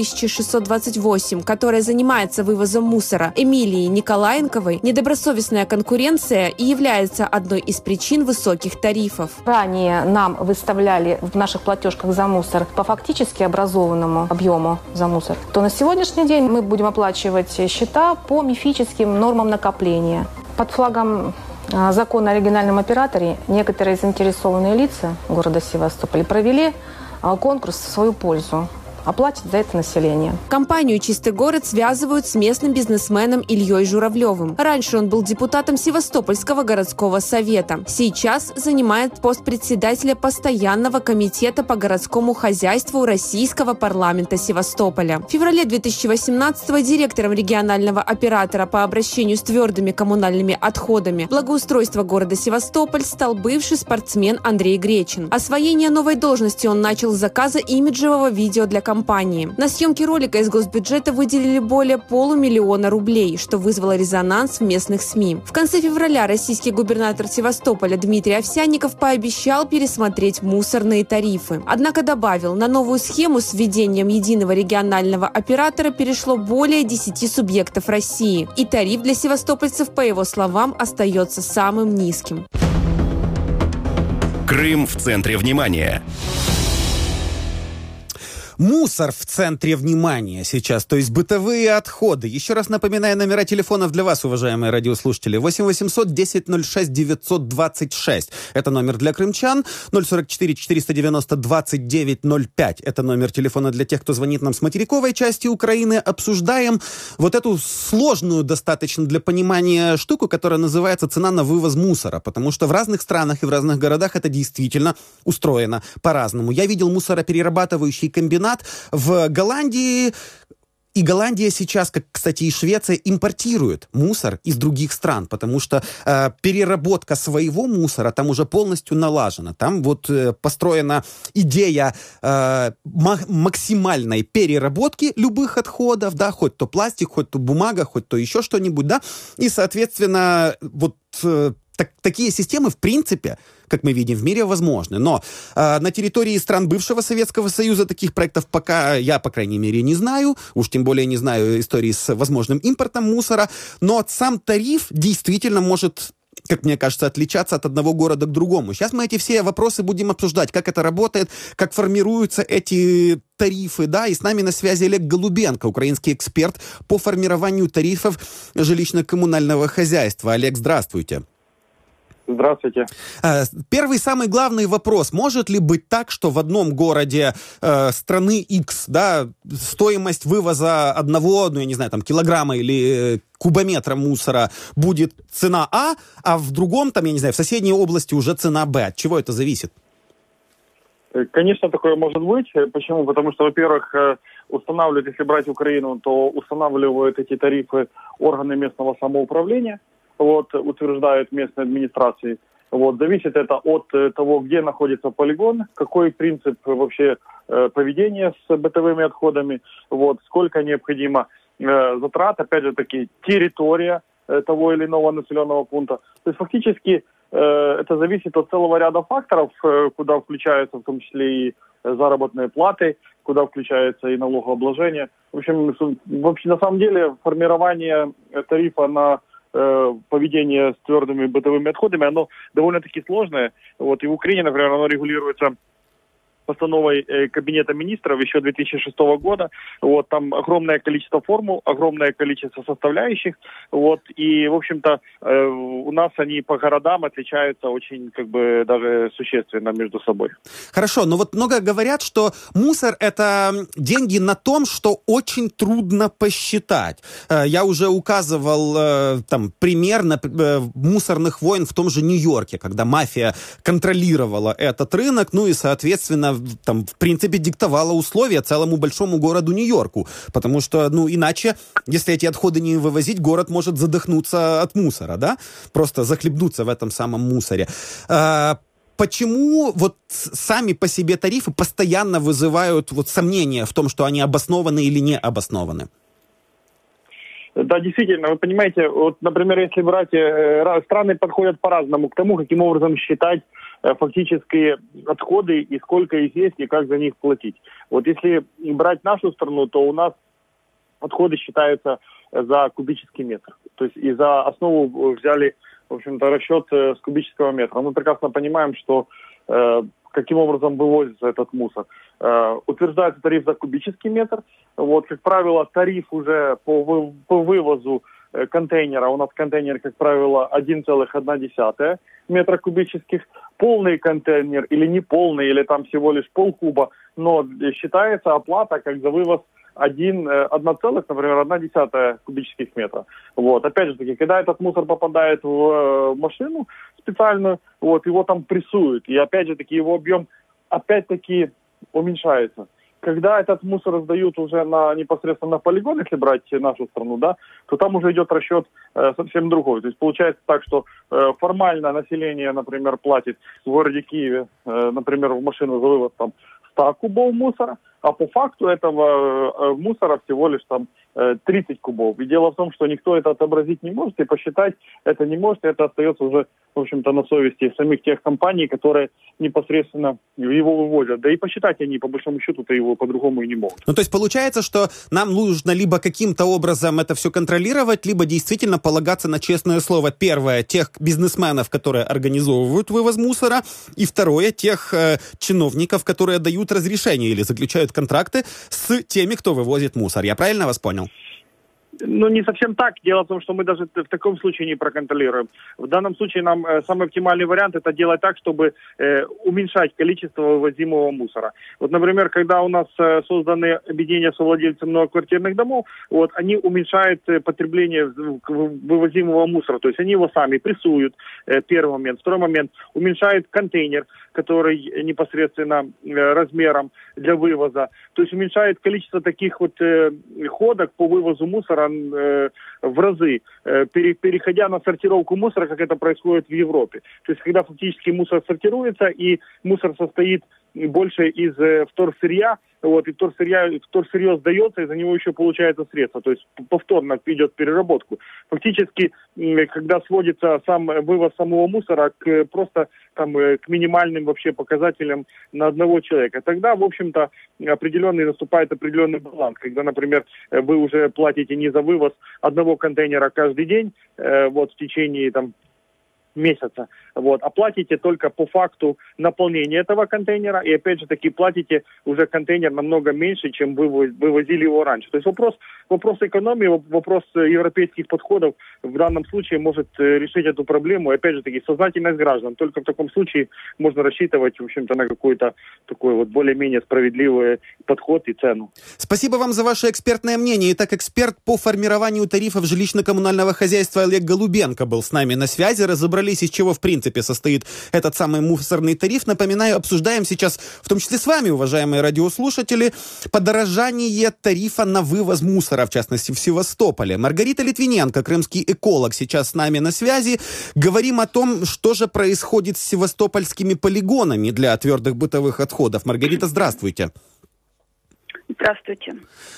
2628, которая занимается вывозом мусора, Эмилии Николаенковой, недобросовестная конкуренция и является одной из причин высоких тарифов. Ранее нам выставляли в наших платежках за мусор по фактически образованному объему за мусор, то на сегодняшний день мы будем оплачивать счета по мифическим нормам накопления. Под флагом закона о региональном операторе некоторые заинтересованные лица города Севастополя провели конкурс в свою пользу. Оплатит за это население. Компанию «Чистый город» связывают с местным бизнесменом Ильей Журавлевым. Раньше он был депутатом Севастопольского городского совета. Сейчас занимает пост председателя постоянного комитета по городскому хозяйству Российского парламента Севастополя. В феврале 2018-го директором регионального оператора по обращению с твердыми коммунальными отходами благоустройства города Севастополь стал бывший спортсмен Андрей Гречин. Освоение новой должности он начал с заказа имиджевого видео для компании. На съемки ролика из госбюджета выделили более 500 000 рублей, что вызвало резонанс в местных СМИ. В конце февраля российский губернатор Севастополя Дмитрий Овсянников пообещал пересмотреть мусорные тарифы. Однако добавил, на новую схему с введением единого регионального оператора перешло более 10 субъектов России. И тариф для севастопольцев, по его словам, остается самым низким. Крым в центре внимания. Мусор в центре внимания сейчас, то есть бытовые отходы. Еще раз напоминаю номера телефонов для вас, уважаемые радиослушатели. 8 800 10 06 926. Это номер для крымчан. 044 490 29 05. Это номер телефона для тех, кто звонит нам с материковой части Украины. Обсуждаем вот эту сложную достаточно для понимания штуку, которая называется цена на вывоз мусора. Потому что в разных странах и в разных городах это действительно устроено по-разному. Я видел мусороперерабатывающий комбинат в Голландии. И Голландия сейчас, как, кстати, и Швеция, импортирует мусор из других стран, потому что переработка своего мусора там уже полностью налажена. Там вот построена идея максимальной переработки любых отходов, да, хоть то пластик, хоть то бумага, хоть то еще что-нибудь, да, и, соответственно, вот такие системы, в принципе, как мы видим, в мире возможны. Но на территории стран бывшего Советского Союза таких проектов пока я, по крайней мере, не знаю. Уж тем более не знаю истории с возможным импортом мусора. Но сам тариф действительно может, как мне кажется, отличаться от одного города к другому. Сейчас мы эти все вопросы будем обсуждать, как это работает, как формируются эти тарифы, да, и с нами на связи Олег Голубенко, украинский эксперт по формированию тарифов жилищно-коммунального хозяйства. Олег, здравствуйте. Здравствуйте. Первый, самый главный вопрос. Может ли быть так, что в одном городе страны X, да, стоимость вывоза одного, ну, я не знаю, там, килограмма или кубометра мусора будет цена А в другом, там, я не знаю, в соседней области уже цена Б? От чего это зависит? Конечно, такое может быть. Почему? Потому что, во-первых, устанавливают, если брать Украину, то устанавливают эти тарифы органы местного самоуправления. Вот, утверждают местные администрации. Вот, зависит это от того, где находится полигон, какой принцип вообще поведения с бытовыми отходами, вот, сколько необходимо затрат, опять же таки, территория того или иного населенного пункта. То есть фактически это зависит от целого ряда факторов, куда включаются в том числе и заработные платы, куда включается и налогообложение. В общем, на самом деле формирование тарифа на поведение с твердыми бытовыми отходами, оно довольно-таки сложное. Вот, и в Украине, например, оно регулируется постановой Кабинета министров еще 2006 года. Вот, там огромное количество формул, огромное количество составляющих. Вот, и, в общем-то, у нас они по городам отличаются очень, как бы, даже существенно между собой. Хорошо, но вот много говорят, что мусор — это деньги на том, что очень трудно посчитать. Я уже указывал там пример мусорных войн в том же Нью-Йорке, когда мафия контролировала этот рынок, ну и, соответственно, там, в принципе, диктовала условия целому большому городу Нью-Йорку. Потому что, ну, иначе, если эти отходы не вывозить, город может задохнуться от мусора, да? Просто захлебнуться в этом самом мусоре. Почему вот сами по себе тарифы постоянно вызывают вот сомнения в том, что они обоснованы или не обоснованы? Да, действительно, вы понимаете, вот, например, если брать, страны подходят по-разному к тому, каким образом считать фактические отходы и сколько их есть и как за них платить. Вот если брать нашу страну, то у нас отходы считаются за кубический метр. То есть и за основу взяли, в общем-то, расчет с кубического метра. Мы прекрасно понимаем, что каким образом вывозится этот мусор. Утверждается тариф за кубический метр. Вот, как правило, тариф уже по вывозу контейнера. У нас контейнер, как правило, 1,1 метра кубических. Полный контейнер или неполный, или там всего лишь полкуба, но считается оплата как за вывоз 1,1 кубических метра. Вот. Опять же таки, когда этот мусор попадает в машину специальную, вот, его там прессуют, и опять же таки его объем опять-таки уменьшается. Когда этот мусор раздают уже непосредственно на полигон, если брать нашу страну, да, то там уже идет расчет совсем другой. То есть получается так, что формально население, например, платит в городе Киеве, например, в машину за вывоз там 100 кубов мусора, а по факту этого мусора всего лишь там 30 кубов. И дело в том, что никто это отобразить не может и посчитать это не может. Это остается уже, в общем-то, на совести самих тех компаний, которые непосредственно его вывозят. Да и посчитать они, по большому счету-то, его по-другому и не могут. Ну, то есть получается, что нам нужно либо каким-то образом это все контролировать, либо действительно полагаться на честное слово. Первое, тех бизнесменов, которые организовывают вывоз мусора, и второе, тех чиновников, которые дают разрешение или заключают контракты с теми, кто вывозит мусор. Я правильно вас понял? Ну, не совсем так. Дело в том, что мы даже в таком случае не проконтролируем. В данном случае нам самый оптимальный вариант – это делать так, чтобы уменьшать количество вывозимого мусора. Вот, например, когда у нас созданы объединения совладельцев многоквартирных домов, вот, они уменьшают потребление вывозимого мусора. То есть они его сами прессуют, первый момент. Второй момент – уменьшают контейнер, который непосредственно размером для вывоза. То есть уменьшает количество таких вот ходок по вывозу мусора в разы, переходя на сортировку мусора, как это происходит в Европе. То есть когда фактически мусор сортируется, и мусор состоит больше из вторсырья, вот, и вторсырье сдается, и за него еще получается средства. То есть повторно идет переработку. Фактически, когда сводится сам вывоз самого мусора к просто там, к минимальным вообще показателям на одного человека, тогда, в общем-то, наступает определенный баланс. Когда, например, вы уже платите не за вывоз одного контейнера каждый день, вот, в течение там месяца, вот, а платите только по факту наполнения этого контейнера, и опять же таки платите уже контейнер намного меньше, чем вы вывозили его раньше. То есть вопрос экономии, вопрос европейских подходов в данном случае может решить эту проблему, и опять же таки сознательность граждан. Только в таком случае можно рассчитывать, в общем-то, на какой-то такой вот более-менее справедливый подход и цену. Спасибо вам за ваше экспертное мнение. Итак, эксперт по формированию тарифов жилищно-коммунального хозяйства Олег Голубенко был с нами на связи. Разобрались, из чего в принципе состоит этот самый мусорный тариф. Напоминаю, обсуждаем сейчас, в том числе с вами, уважаемые радиослушатели, подорожание тарифа на вывоз мусора, в частности, в Севастополе. Маргарита Литвиненко, крымский эколог, сейчас с нами на связи. Говорим о том, что же происходит с севастопольскими полигонами для твердых бытовых отходов. Маргарита, здравствуйте. Здравствуйте.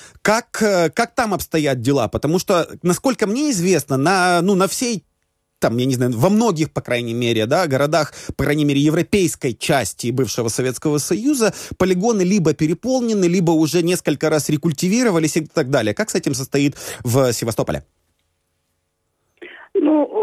Как там обстоят дела? Потому что, насколько мне известно, на всей там, я не знаю, во многих, по крайней мере, да, городах, по крайней мере, европейской части бывшего Советского Союза полигоны либо переполнены, либо уже несколько раз рекультивировались и так далее. Как с этим состоит в Севастополе?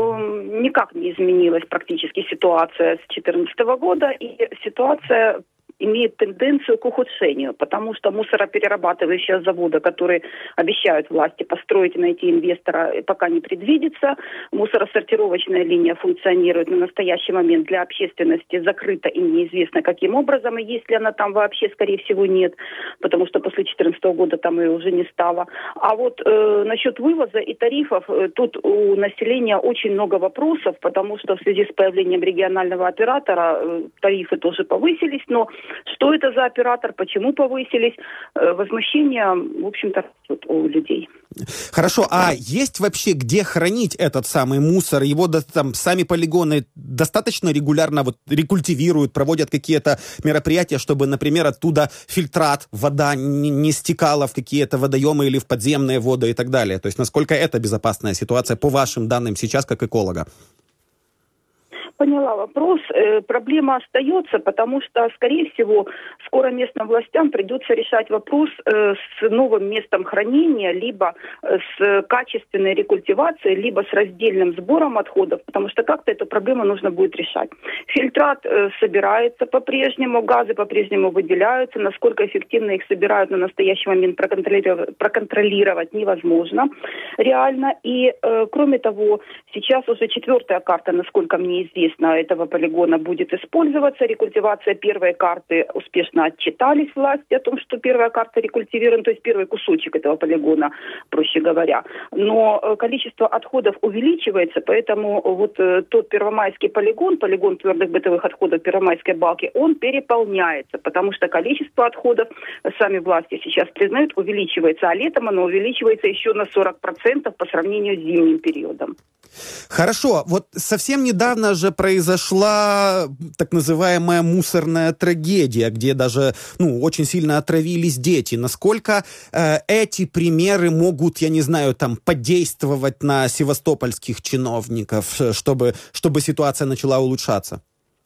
Никак не изменилась практически ситуация с 2014 года, и ситуация имеет тенденцию к ухудшению, потому что мусороперерабатывающие заводы, которые обещают власти построить и найти инвестора, пока не предвидится. Мусоросортировочная линия функционирует на настоящий момент для общественности закрыта и неизвестно каким образом, и если она там вообще, скорее всего, нет, потому что после 2014 года там ее уже не стало. А вот насчет вывоза и тарифов, тут у населения очень много вопросов, потому что в связи с появлением регионального оператора тарифы тоже повысились, но что это за оператор, почему повысились, возмущение, в общем-то, растет у людей. Хорошо, а есть вообще где хранить этот самый мусор? Его там сами полигоны достаточно регулярно вот рекультивируют, проводят какие-то мероприятия, чтобы, например, оттуда фильтрат, вода не стекала в какие-то водоемы или в подземные воды и так далее. То есть насколько это безопасная ситуация по вашим данным сейчас как эколога? Поняла вопрос. Проблема остается, потому что, скорее всего, скоро местным властям придется решать вопрос с новым местом хранения, либо с качественной рекультивацией, либо с раздельным сбором отходов, потому что как-то эту проблему нужно будет решать. Фильтрат собирается по-прежнему, газы по-прежнему выделяются. Насколько эффективно их собирают на настоящий момент, проконтролировать невозможно реально. И, кроме того, сейчас уже 4-я карта, насколько мне известно, этого полигона будет использоваться. Рекультивация первой карты успешно отчитались власти о том, что первая карта рекультивирована, то есть первый кусочек этого полигона, проще говоря. Но количество отходов увеличивается, поэтому вот тот первомайский полигон твердых бытовых отходов Первомайской балки, он переполняется, потому что количество отходов, сами власти сейчас признают, увеличивается, а летом оно увеличивается еще на 40% по сравнению с зимним периодом. Хорошо, вот совсем недавно же произошла так называемая мусорная трагедия, где даже очень сильно отравились дети. Насколько эти примеры могут, я не знаю, там подействовать на севастопольских чиновников, чтобы ситуация начала улучшаться?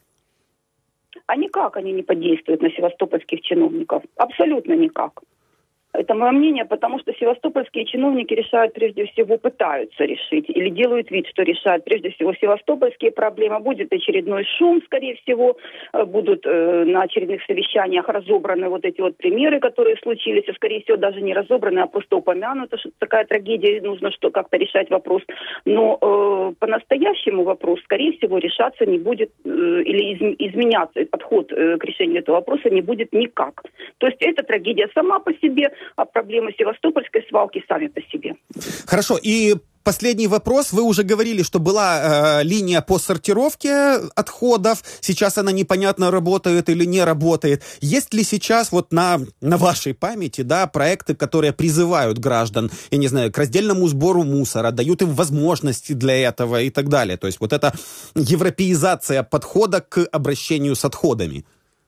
А никак они не подействуют на севастопольских чиновников. Абсолютно никак. Это мое мнение, потому что севастопольские чиновники решают, прежде всего, пытаются решить или делают вид, что решают, прежде всего, севастопольские проблемы. Будет очередной шум, скорее всего, будут на очередных совещаниях разобраны вот эти вот примеры, которые случились, и, скорее всего, даже не разобраны, а просто упомянуто, что такая трагедия, нужно как-то решать вопрос. Но по-настоящему вопрос, скорее всего, решаться не будет или изменяться подход к решению этого вопроса не будет никак. То есть эта трагедия сама по себе, а проблемы севастопольской свалки сами по себе. Хорошо. И последний вопрос. Вы уже говорили, что была линия по сортировке отходов. Сейчас она непонятно работает или не работает. Есть ли сейчас вот на вашей памяти, проекты, которые призывают граждан, я не знаю, к раздельному сбору мусора, дают им возможности для этого и так далее? То есть вот эта европеизация подхода к обращению с отходами.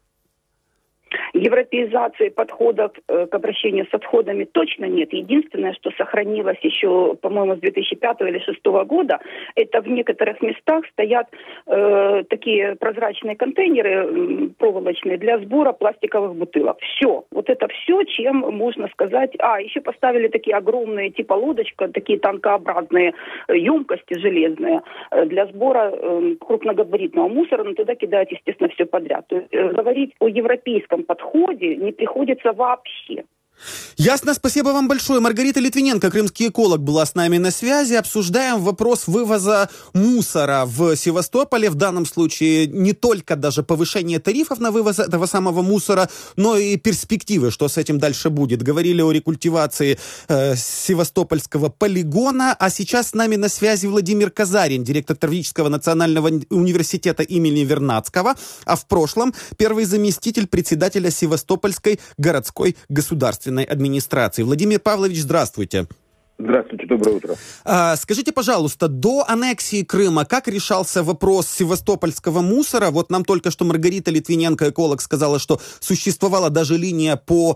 Европеизации подходов к обращению с отходами точно нет. Единственное, что сохранилось еще, по-моему, с 2005 или 2006 года, это в некоторых местах стоят такие прозрачные контейнеры проволочные для сбора пластиковых бутылок. Все. Вот это все, чем можно сказать. Еще поставили такие огромные, типа лодочка, такие танкообразные емкости железные для сбора крупногабаритного мусора, но туда кидают, естественно, все подряд. То есть говорить о европейском подходе не приходится вообще. Ясно, спасибо вам большое. Маргарита Литвиненко, крымский эколог, была с нами на связи. Обсуждаем вопрос вывоза мусора в Севастополе. В данном случае не только даже повышение тарифов на вывоз этого самого мусора, но и перспективы, что с этим дальше будет. Говорили о рекультивации Севастопольского полигона. А сейчас с нами на связи Владимир Казарин, директор Таврического национального университета имени Вернадского, а в прошлом первый заместитель председателя Севастопольской городской государственной администрации. Владимир Павлович, здравствуйте. Здравствуйте, доброе утро. Скажите, пожалуйста, до аннексии Крыма как решался вопрос севастопольского мусора? Вот нам только что Маргарита Литвиненко, эколог, сказала, что существовала даже линия по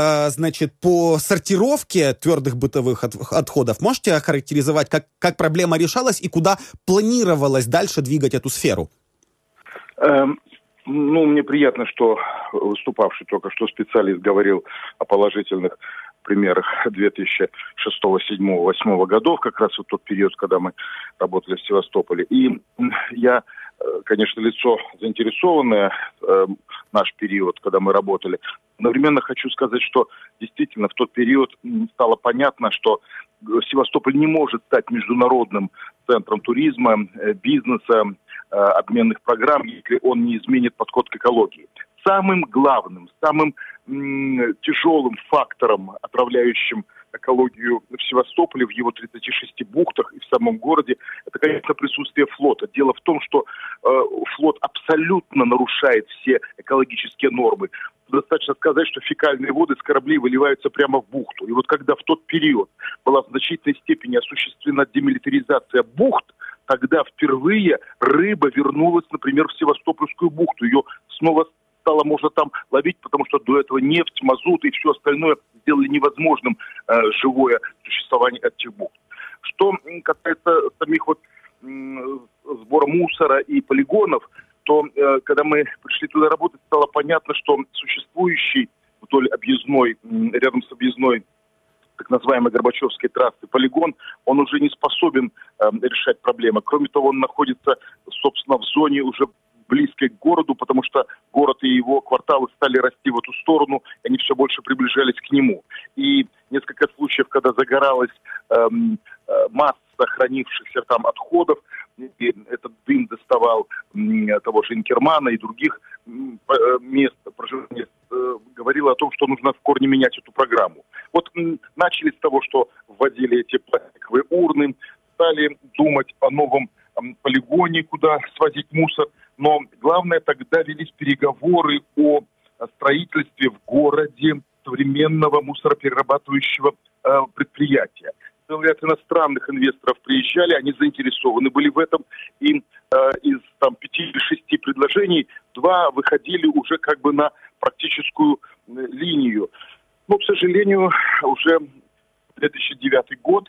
сортировке твердых бытовых отходов. Можете охарактеризовать, как проблема решалась и куда планировалось дальше двигать эту сферу? Мне приятно, что выступавший только что специалист говорил о положительных примерах 2006, 2007, 2008 годов, как раз вот тот период, когда мы работали в Севастополе. И я конечно, лицо заинтересованное наш период, когда мы работали. Одновременно хочу сказать, что действительно в тот период стало понятно, что Севастополь не может стать международным центром туризма, бизнеса, обменных программ, если он не изменит подход к экологии. Самым главным, самым тяжелым фактором, отравляющим экологию в Севастополе, в его 36 бухтах и в самом городе, это, конечно, присутствие флота. Дело в том, что флот абсолютно нарушает все экологические нормы. Достаточно сказать, что фекальные воды с кораблей выливаются прямо в бухту. И вот когда в тот период была в значительной степени осуществлена демилитаризация бухт, тогда впервые рыба вернулась, например, в Севастопольскую бухту. Ее снова стало можно там ловить, потому что до этого нефть, мазут и все остальное сделали невозможным живое существование этих бухт. Что касается самих сбора мусора и полигонов, то когда мы пришли туда работать, стало понятно, что существующий вдоль объездной, рядом с объездной так называемой Горбачевской трассы полигон, он уже не способен решать проблемы. Кроме того, он находится, собственно, в зоне уже близкой к городу, потому что город и его кварталы стали расти в эту сторону, и они все больше приближались к нему. И несколько случаев, когда загоралась масса хранившихся там отходов, и этот дым доставал того же Инкермана и других мест проживания, говорило о том, что нужно в корне менять эту программу. Вот начали с того, что вводили эти пластиковые урны, стали думать о новом полигоне, куда свозить мусор, но главное, тогда велись переговоры о строительстве в городе современного мусороперерабатывающего предприятия. Целый ряд иностранных инвесторов приезжали, они заинтересованы были в этом, и из 5 или 6 предложений 2 выходили уже как бы на практическую линию. Но, к сожалению, уже 2009 год,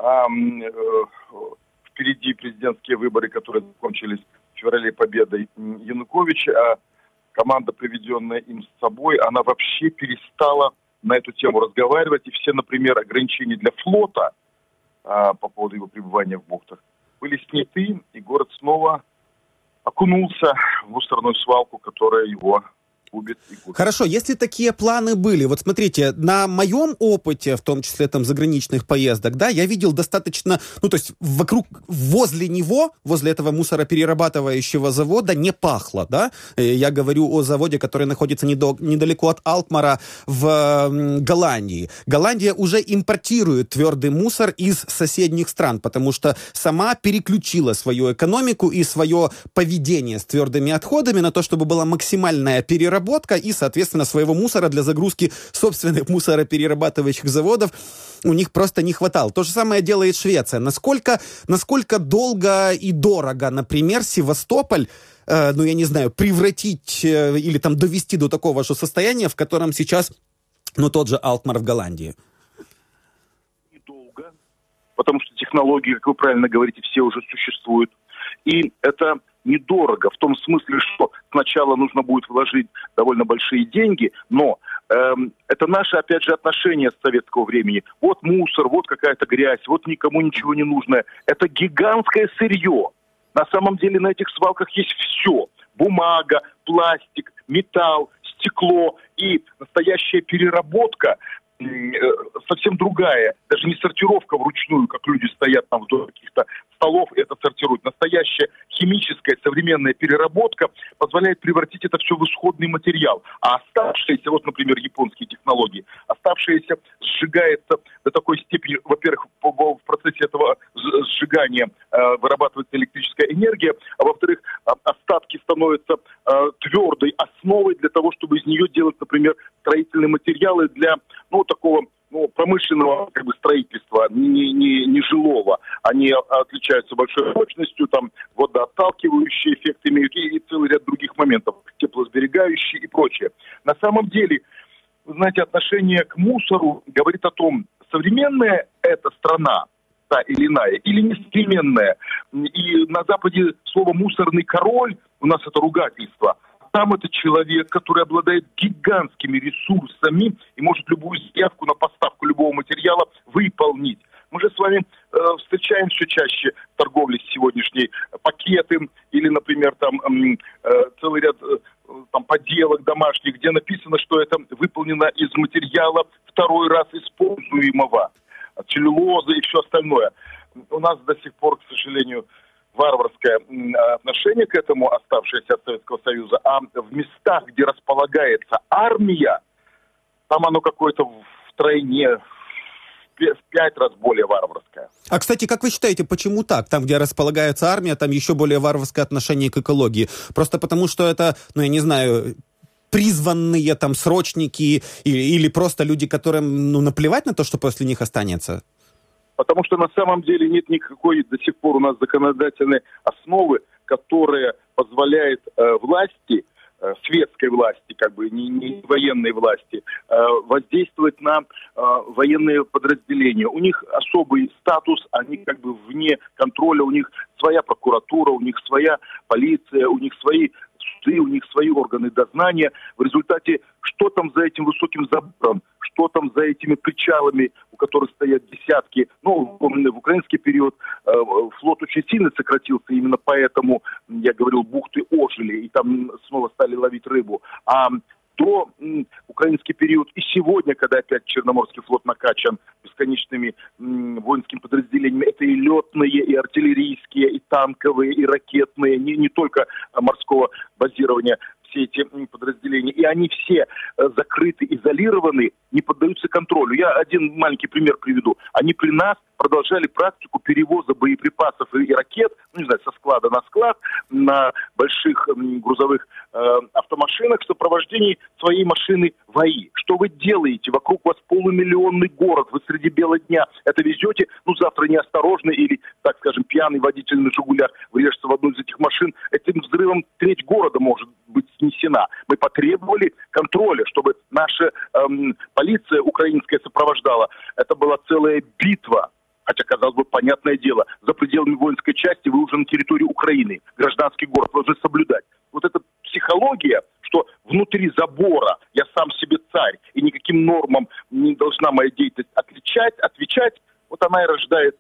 впереди президентские выборы, которые закончились в феврале победой Януковича, а команда, приведенная им с собой, она вообще перестала на эту тему разговаривать, и все, например, ограничения для флота по поводу его пребывания в бухтах были сняты, и город снова окунулся в мусорную свалку, которая его губит и губит. Хорошо, если такие планы были, вот смотрите, на моем опыте, в том числе там заграничных поездок, да, я видел достаточно, то есть возле него, возле этого мусороперерабатывающего завода не пахло, да, я говорю о заводе, который находится недалеко от Алкмара в Голландии. Голландия уже импортирует твердый мусор из соседних стран, потому что сама переключила свою экономику и свое поведение с твердыми отходами на то, чтобы была максимальная переработка и, соответственно, своего мусора для загрузки собственных мусороперерабатывающих заводов у них просто не хватало. То же самое делает Швеция. Насколько долго и дорого, например, Севастополь, превратить или там довести до такого же состояния, в котором сейчас, тот же Алкмар в Голландии? Недолго, потому что технологии, как вы правильно говорите, все уже существуют. И это недорого, в том смысле, что сначала нужно будет вложить довольно большие деньги, но это наши, опять же, отношения с советского времени. Вот мусор, вот какая-то грязь, вот никому ничего не нужное. Это гигантское сырье. На самом деле на этих свалках есть все. Бумага, пластик, металл, стекло и настоящая переработка совсем другая. Даже не сортировка вручную, как люди стоят там вдоль каких-то столов и это сортируют. Настоящая химическая современная переработка позволяет превратить это все в исходный материал. А оставшиеся, например, японские технологии, оставшиеся сжигается до такой степени, во-первых, в процессе этого сжигания вырабатывается электрическая энергия, а во-вторых, остатки становятся твердой основой для того, чтобы из нее делать, например, строительные материалы для такого промышленного строительства, не жилого. Они отличаются большой мощностью, там водоотталкивающие эффекты имеют и целый ряд других моментов, теплосберегающие и прочее. На самом деле, вы знаете, отношение к мусору говорит о том, современная эта страна, та или иная, или несовременная. И на Западе слово «мусорный король» у нас это ругательство. Там это человек, который обладает гигантскими ресурсами и может любую заявку на поставку любого материала выполнить. Мы же с вами встречаем все чаще в торговле сегодняшней пакеты или, например, там целый ряд там поделок домашних, где написано, что это выполнено из материала второй раз используемого, целлюлозы и все остальное. У нас до сих пор, к сожалению, варварское отношение к этому, оставшееся от Советского Союза, а в местах, где располагается армия, там оно какое-то втройне, в 5 раз более варварское. А, кстати, как вы считаете, почему так? Там, где располагается армия, там еще более варварское отношение к экологии. Просто потому, что это, я не знаю, призванные там срочники или просто люди, которым, наплевать на то, что после них останется? Потому что на самом деле нет никакой до сих пор у нас законодательной основы, которая позволяет власти, светской власти, как бы не военной власти, воздействовать на военные подразделения. У них особый статус, они как бы вне контроля, у них своя прокуратура, у них своя полиция, у них свои суды, у них свои органы дознания. В результате, что там за этим высоким забором, что там за этими причалами, у которых стоят десятки. В украинский период флот очень сильно сократился, именно поэтому, я говорил, бухты ожили, и там снова стали ловить рыбу. А до украинский период и сегодня, когда опять Черноморский флот накачан бесконечными воинскими подразделениями, это и летные, и артиллерийские, и танковые, и ракетные, не только морского базирования, все эти подразделения, и они все закрыты, изолированы, не поддаются контролю. Я один маленький пример приведу. Они при нас продолжали практику перевоза боеприпасов и ракет, со склада на склад, на больших грузовых автомашинах в сопровождении своей машины ВАИ. Что вы делаете? Вокруг вас полумиллионный город, вы среди бела дня это везете, завтра неосторожно или, так скажем, пьяный водитель на «Жигулях» врежется в одну из этих машин, этим взрывом треть города может быть снесена. Мы потребовали контроля, чтобы наша полиция украинская сопровождала. Это была целая битва. Хотя, казалось бы, понятное дело, за пределами воинской части вы уже на территории Украины. Гражданский город должны соблюдать. Вот эта психология, что внутри забора я сам себе царь, и никаким нормам не должна моя деятельность отвечать, вот она и рождает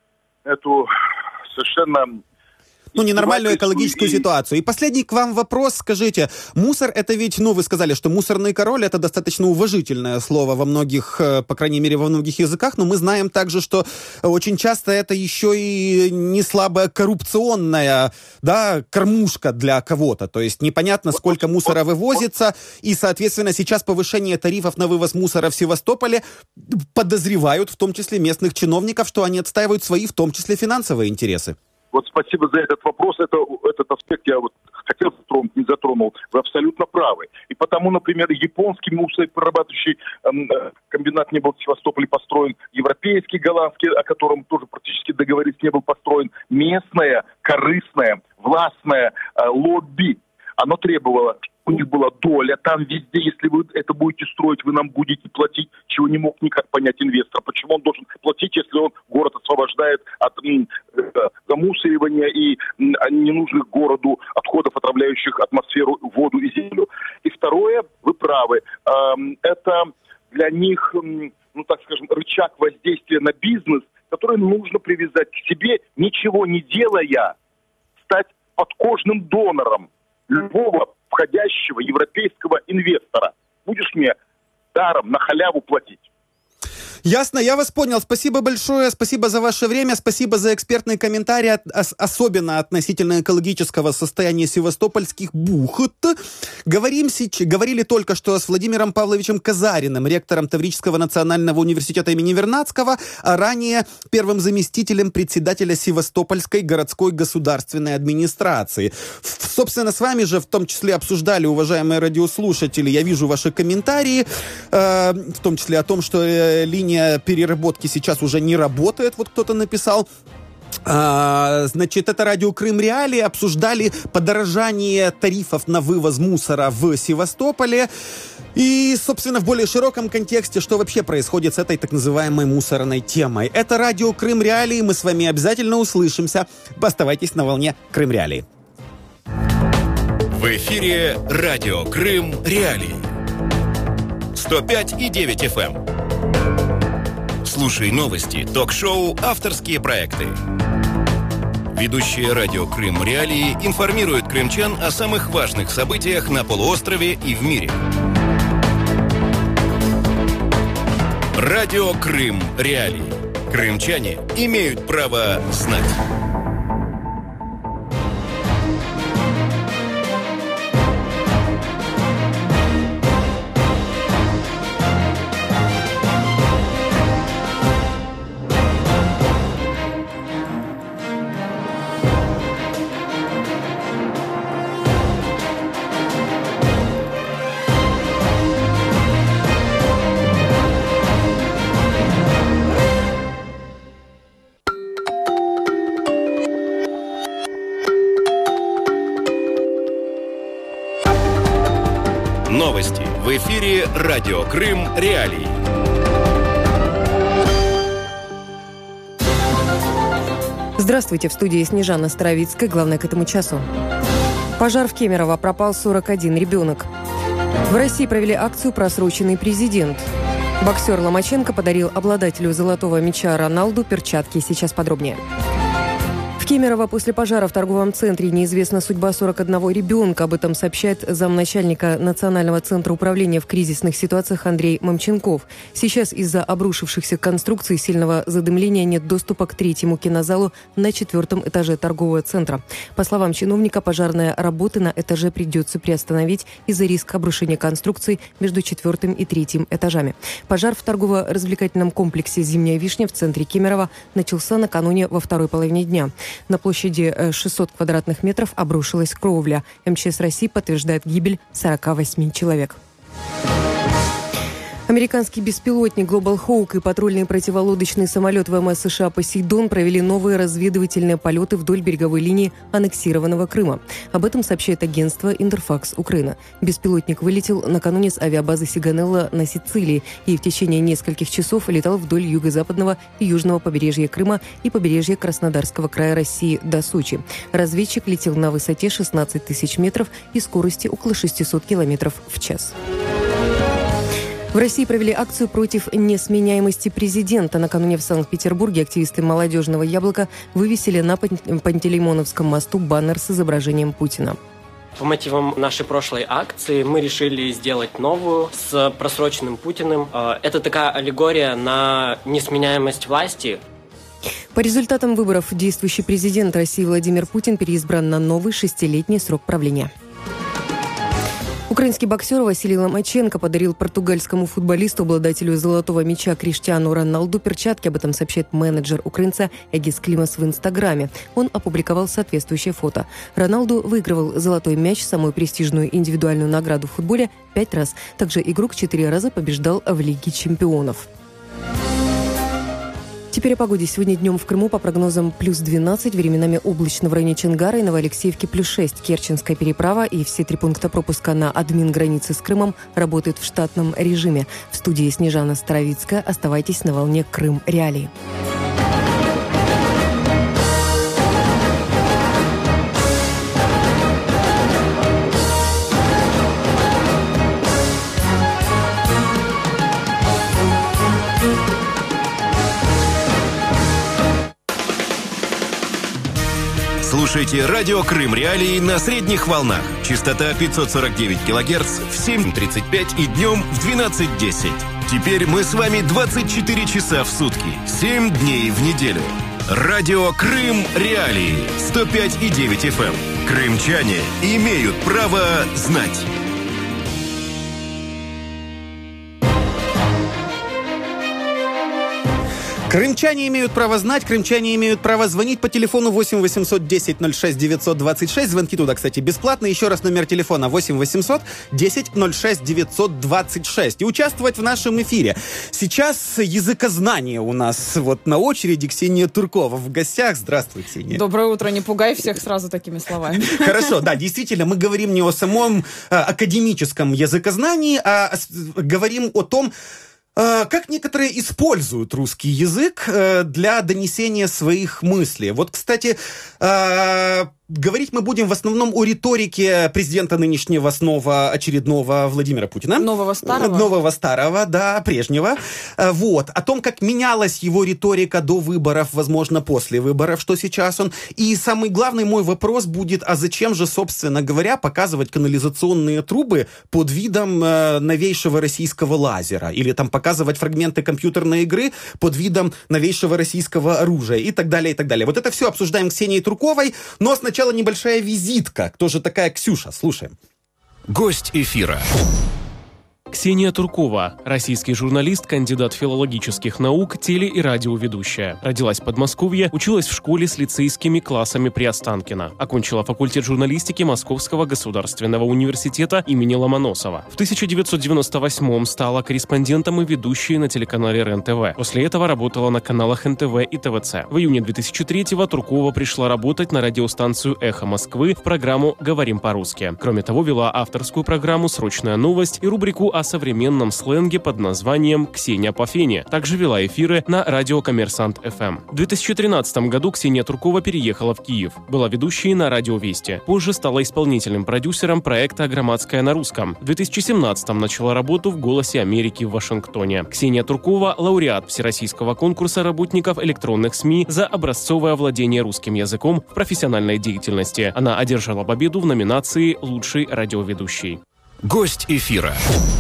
эту совершенно... ненормальную экологическую ситуацию. И последний к вам вопрос. Скажите, мусор это ведь, вы сказали, что мусорный король это достаточно уважительное слово во многих, по крайней мере, во многих языках, но мы знаем также, что очень часто это еще и не слабая коррупционная, кормушка для кого-то. То есть непонятно, сколько мусора вывозится, и, соответственно, сейчас повышение тарифов на вывоз мусора в Севастополе подозревают, в том числе местных чиновников, что они отстаивают свои, в том числе финансовые интересы. Вот спасибо за этот вопрос. Этот аспект я хотел затронуть, не затронул. Вы абсолютно правы. И потому, например, японский мусороперерабатывающий комбинат не был в Севастополе построен, европейский, голландский, о котором тоже практически договорились, не был построен. Местное, корыстное, властное лобби, оно требовало, у них была доля там везде, если вы это будете строить, вы нам будете платить, чего не мог никак понять инвестор. Почему он должен платить, если он город освобождает от замусоривания и ненужных городу отходов, отравляющих атмосферу, воду и землю. И второе, вы правы, это для них, рычаг воздействия на бизнес, который нужно привязать к себе, ничего не делая, стать подкожным донором любого входящего европейского инвестора. Будешь мне даром, на халяву платить. Ясно, я вас понял. Спасибо большое, спасибо за ваше время, спасибо за экспертный комментарий, особенно относительно экологического состояния севастопольских бухт. Говорили только что с Владимиром Павловичем Казариным, ректором Таврического национального университета имени Вернадского, а ранее первым заместителем председателя Севастопольской городской государственной администрации. Собственно, с вами же в том числе обсуждали, уважаемые радиослушатели, я вижу ваши комментарии, в том числе о том, что линия переработки сейчас уже не работает, вот кто-то написал. Значит, это радио Крым Реалии, обсуждали подорожание тарифов на вывоз мусора в Севастополе и, собственно, в более широком контексте, что вообще происходит с этой так называемой мусорной темой. Это радио Крым Реалии, мы с вами обязательно услышимся. Оставайтесь на волне Крым Реалии. В эфире радио Крым Реалии. 105,9 FM. Слушай новости, ток-шоу, авторские проекты. Ведущие радио «Крым Реалии» информируют крымчан о самых важных событиях на полуострове и в мире. Радио «Крым Реалии». Крымчане имеют право знать. Новости в эфире «Радио Крым Реалии». Здравствуйте, в студии Снежана Старовицкая. Главное к этому часу. Пожар в Кемерово, пропал 41 ребенок. В России провели акцию «Просроченный президент». Боксер Ломаченко подарил обладателю золотого мяча Роналду перчатки. Сейчас подробнее. В Кемерово после пожара в торговом центре неизвестна судьба 41 ребенка. Об этом сообщает замначальника Национального центра управления в кризисных ситуациях Андрей Мамченков. Сейчас из-за обрушившихся конструкций сильного задымления нет доступа к третьему кинозалу на 4-м этаже торгового центра. По словам чиновника, пожарные работы на этаже придется приостановить из-за риска обрушения конструкций между 4-м и 3-м этажами. Пожар в торгово-развлекательном комплексе «Зимняя вишня» в центре Кемерово начался накануне во второй половине дня. На площади 600 квадратных метров обрушилась кровля. МЧС России подтверждает гибель 48 человек. Американский беспилотник Global Hawk и патрульный противолодочный самолет ВМС США «Посейдон» провели новые разведывательные полеты вдоль береговой линии аннексированного Крыма. Об этом сообщает агентство «Интерфакс Украина». Беспилотник вылетел накануне с авиабазы Сиганелла на Сицилии и в течение нескольких часов летал вдоль юго-западного и южного побережья Крыма и побережья Краснодарского края России до Сочи. Разведчик летел на высоте 16 тысяч метров и скорости около 600 километров в час. В России провели акцию против несменяемости президента. Накануне в Санкт-Петербурге активисты «Молодежного яблока» вывесили на Пантелеймоновском мосту баннер с изображением Путина. По мотивам нашей прошлой акции мы решили сделать новую с просроченным Путиным. Это такая аллегория на несменяемость власти. По результатам выборов действующий президент России Владимир Путин переизбран на новый 6-летний срок правления. Украинский боксер Василий Ломаченко подарил португальскому футболисту, обладателю золотого мяча Криштиану Роналду, перчатки. Об этом сообщает менеджер украинца Эгис Климас в Инстаграме. Он опубликовал соответствующее фото. Роналду выигрывал золотой мяч, самую престижную индивидуальную награду в футболе, 5 раз. Также игрок 4 раза побеждал в Лиге чемпионов. Теперь о погоде. Сегодня днем в Крыму по прогнозам плюс 12, временами облачно в районе Чонгара и Новоалексеевки плюс 6. Керченская переправа и все 3 пункта пропуска на админ-границе с Крымом работают в штатном режиме. В студии Снежана Старовицкая. Оставайтесь на волне Крым Реалии. Слушайте радио «Крым Реалии» на средних волнах. Частота 549 килогерц в 7:35 и днем в 12:10. Теперь мы с вами 24 часа в сутки, 7 дней в неделю. Радио «Крым Реалии» 105,9 FM. Крымчане имеют право знать. Крымчане имеют право знать, крымчане имеют право звонить по телефону 8 800 10 06 926. Звонки туда, кстати, бесплатные. Еще раз номер телефона 8 800 10 06 926. И участвовать в нашем эфире. Сейчас языкознание у нас вот на очереди. Ксения Туркова в гостях. Здравствуй, Ксения. Доброе утро. Не пугай всех сразу такими словами. Хорошо, да, действительно, мы говорим не о самом академическом языкознании, а говорим о том, как некоторые используют русский язык для донесения своих мыслей. Вот, кстати, говорить мы будем в основном о риторике президента нынешнего снова очередного Владимира Путина. Нового старого. Нового старого, да, прежнего. Вот. О том, как менялась его риторика до выборов, возможно, после выборов, что сейчас он. И самый главный мой вопрос будет, а зачем же, собственно говоря, показывать канализационные трубы под видом новейшего российского лазера? Или там показывать фрагменты компьютерной игры под видом новейшего российского оружия? И так далее, и так далее. Вот это все обсуждаем с Ксенией Турковой, но сначала небольшая визитка. Кто же такая Ксюша? Слушаем. Гость эфира. Ксения Туркова, российский журналист, кандидат филологических наук, теле- и радиоведущая. Родилась в Подмосковье, училась в школе с лицейскими классами при Останкино. Окончила факультет журналистики Московского государственного университета имени Ломоносова. В 1998-м стала корреспондентом и ведущей на телеканале РЕН-ТВ. После этого работала на каналах НТВ и ТВЦ. В июне 2003-го Туркова пришла работать на радиостанцию «Эхо Москвы» в программу «Говорим по-русски». Кроме того, вела авторскую программу «Срочная новость» и рубрику о современном сленге под названием «Ксения по фене». Также вела эфиры на радио «Коммерсант ФМ». В 2013 году Ксения Туркова переехала в Киев. Была ведущей на радио «Вести». Позже стала исполнительным продюсером проекта «Громадская на русском». В 2017 начала работу в «Голосе Америки» в Вашингтоне. Ксения Туркова – лауреат Всероссийского конкурса работников электронных СМИ за образцовое овладение русским языком в профессиональной деятельности. Она одержала победу в номинации «Лучший радиоведущий». Гость эфира.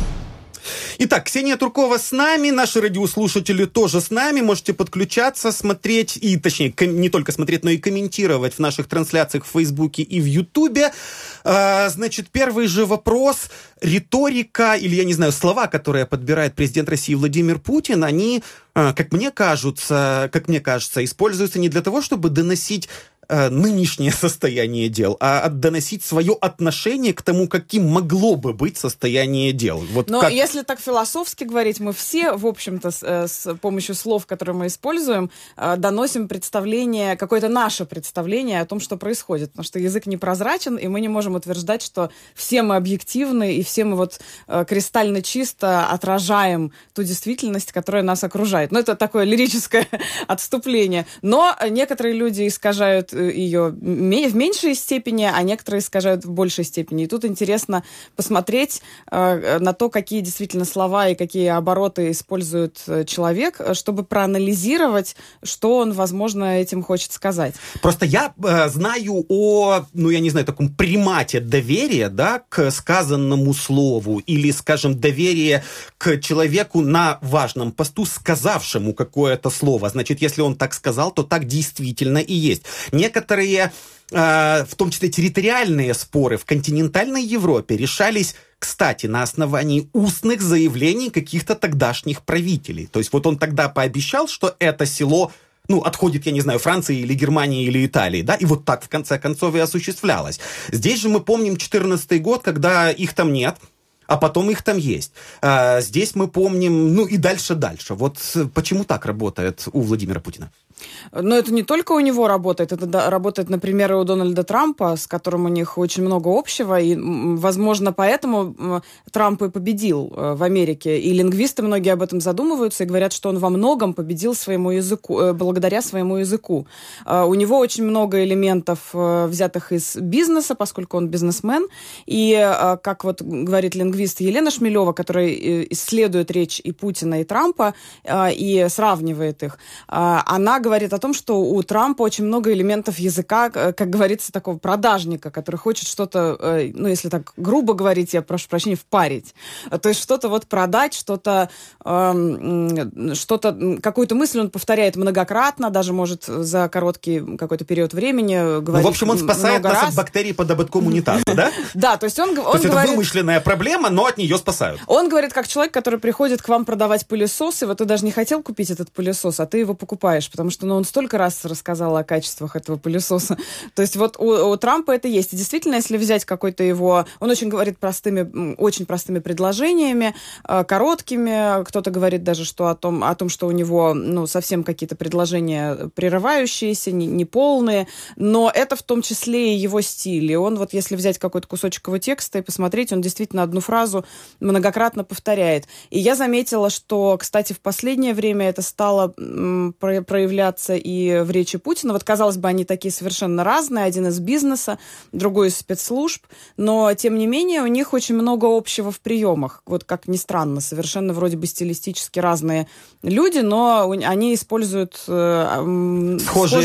Итак, Ксения Туркова с нами, наши радиослушатели тоже с нами. Можете подключаться, смотреть, и точнее, не только смотреть, но и комментировать в наших трансляциях в Фейсбуке и в Ютубе. Значит, первый же вопрос. Риторика, или, я не знаю, слова, которые подбирает президент России Владимир Путин, они, как мне кажется, используются не для того, чтобы доносить нынешнее состояние дел, а доносить свое отношение к тому, каким могло бы быть состояние дел. Вот но как... если так философски говорить, мы все, в общем-то, с помощью слов, которые мы используем, доносим представление, какое-то наше представление о том, что происходит. Потому что язык непрозрачен, и мы не можем утверждать, что все мы объективны, и все мы вот кристально чисто отражаем ту действительность, которая нас окружает. Ну, это такое лирическое отступление. Но некоторые люди искажают ее в меньшей степени, а некоторые искажают в большей степени. И тут интересно посмотреть на то, какие действительно слова и какие обороты использует человек, чтобы проанализировать, что он, возможно, этим хочет сказать. Просто я знаю о, таком примате доверия, да, к сказанному слову, или, скажем, доверие к человеку на важном посту, сказавшему какое-то слово. Значит, если он так сказал, то так действительно и есть. Некоторые, в том числе территориальные споры в континентальной Европе решались, кстати, на основании устных заявлений каких-то тогдашних правителей. То есть вот он тогда пообещал, что это село, отходит, я не знаю, Франции или Германии или Италии, да, и вот так в конце концов и осуществлялось. Здесь же мы помним 2014 год, когда их там нет, а потом их там есть. Здесь мы помним, и дальше. Вот почему так работает у Владимира Путина? Но это не только у него работает, это работает, например, и у Дональда Трампа, с которым у них очень много общего, и, возможно, поэтому Трамп и победил в Америке. И лингвисты многие об этом задумываются и говорят, что он во многом победил своему языку, благодаря своему языку. У него очень много элементов, взятых из бизнеса, поскольку он бизнесмен, и, как вот говорит лингвист Елена Шмелева, которая исследует речь и Путина, и Трампа, и сравнивает их, она говорит о том, что у Трампа очень много элементов языка, как говорится, такого продажника, который хочет что-то, если так грубо говорить, я прошу прощения, впарить. То есть что-то вот продать, что-то, какую-то мысль он повторяет многократно, даже может за короткий какой-то период времени говорить. В общем, он спасает нас от бактерий под ободком унитаза, да? Да, то есть он говорит... это вымышленная проблема, но от нее спасают. Он говорит, как человек, который приходит к вам продавать пылесос, и вот ты даже не хотел купить этот пылесос, а ты его покупаешь, потому что он столько раз рассказал о качествах этого пылесоса. То есть вот у Трампа это есть. И действительно, если взять какой-то его... Он очень говорит очень простыми предложениями, короткими. Кто-то говорит даже о том, что у него совсем какие-то предложения прерывающиеся, неполные. Но это в том числе и его стиль. И он вот, если взять какой-то кусочек его текста и посмотреть, он действительно одну фразу многократно повторяет. И я заметила, что, кстати, в последнее время это стало проявляться проявляться и в речи Путина. Вот, казалось бы, они такие совершенно разные. Один из бизнеса, другой из спецслужб. Но, тем не менее, у них очень много общего в приемах. Вот как ни странно, совершенно вроде бы стилистически разные люди, но они используют схожие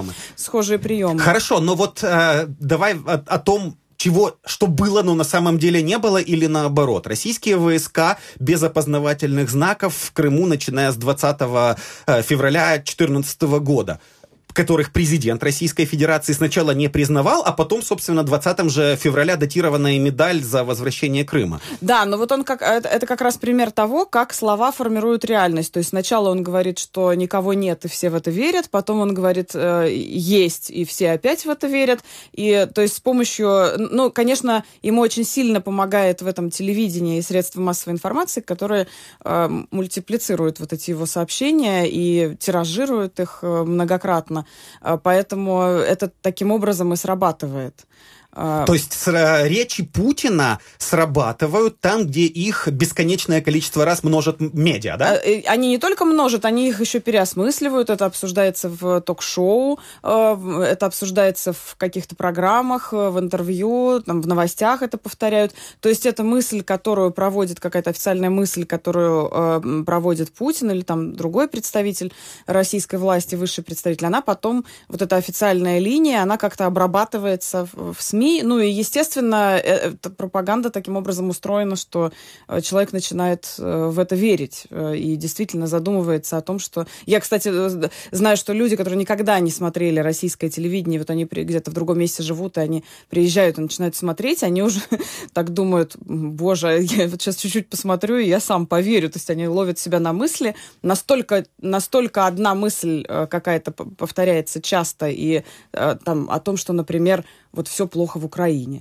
приемы. Хорошо, но вот давай о том, что было, но на самом деле не было, или наоборот. Российские войска без опознавательных знаков в Крыму, начиная с 20 февраля 2014 года, которых президент Российской Федерации сначала не признавал, а потом, собственно, 20 же февраля датированная медаль за возвращение Крыма. Да, но вот это как раз пример того, как слова формируют реальность. То есть сначала он говорит, что никого нет, и все в это верят, потом он говорит, есть, и все опять в это верят. И, то есть с помощью, конечно, ему очень сильно помогает в этом телевидение и средства массовой информации, которые мультиплицируют вот эти его сообщения и тиражируют их многократно. Поэтому это таким образом и срабатывает. То есть речи Путина срабатывают там, где их бесконечное количество раз множат медиа, да? Они не только множат, они их еще переосмысливают. Это обсуждается в ток-шоу, это обсуждается в каких-то программах, в интервью, там, в новостях это повторяют. То есть это мысль, которую проводит, какая-то официальная мысль, которую проводит Путин или там другой представитель российской власти, высший представитель, она потом, вот эта официальная линия, она как-то обрабатывается в СМИ. Ну и, естественно, эта пропаганда таким образом устроена, что человек начинает в это верить и действительно задумывается о том, что... Я, кстати, знаю, что люди, которые никогда не смотрели российское телевидение, вот они где-то в другом месте живут, и они приезжают и начинают смотреть, они уже так думают, боже, я вот сейчас чуть-чуть посмотрю, и я сам поверю. То есть они ловят себя на мысли. Настолько одна мысль какая-то повторяется часто, и там о том, что, например, вот все плохо в Украине.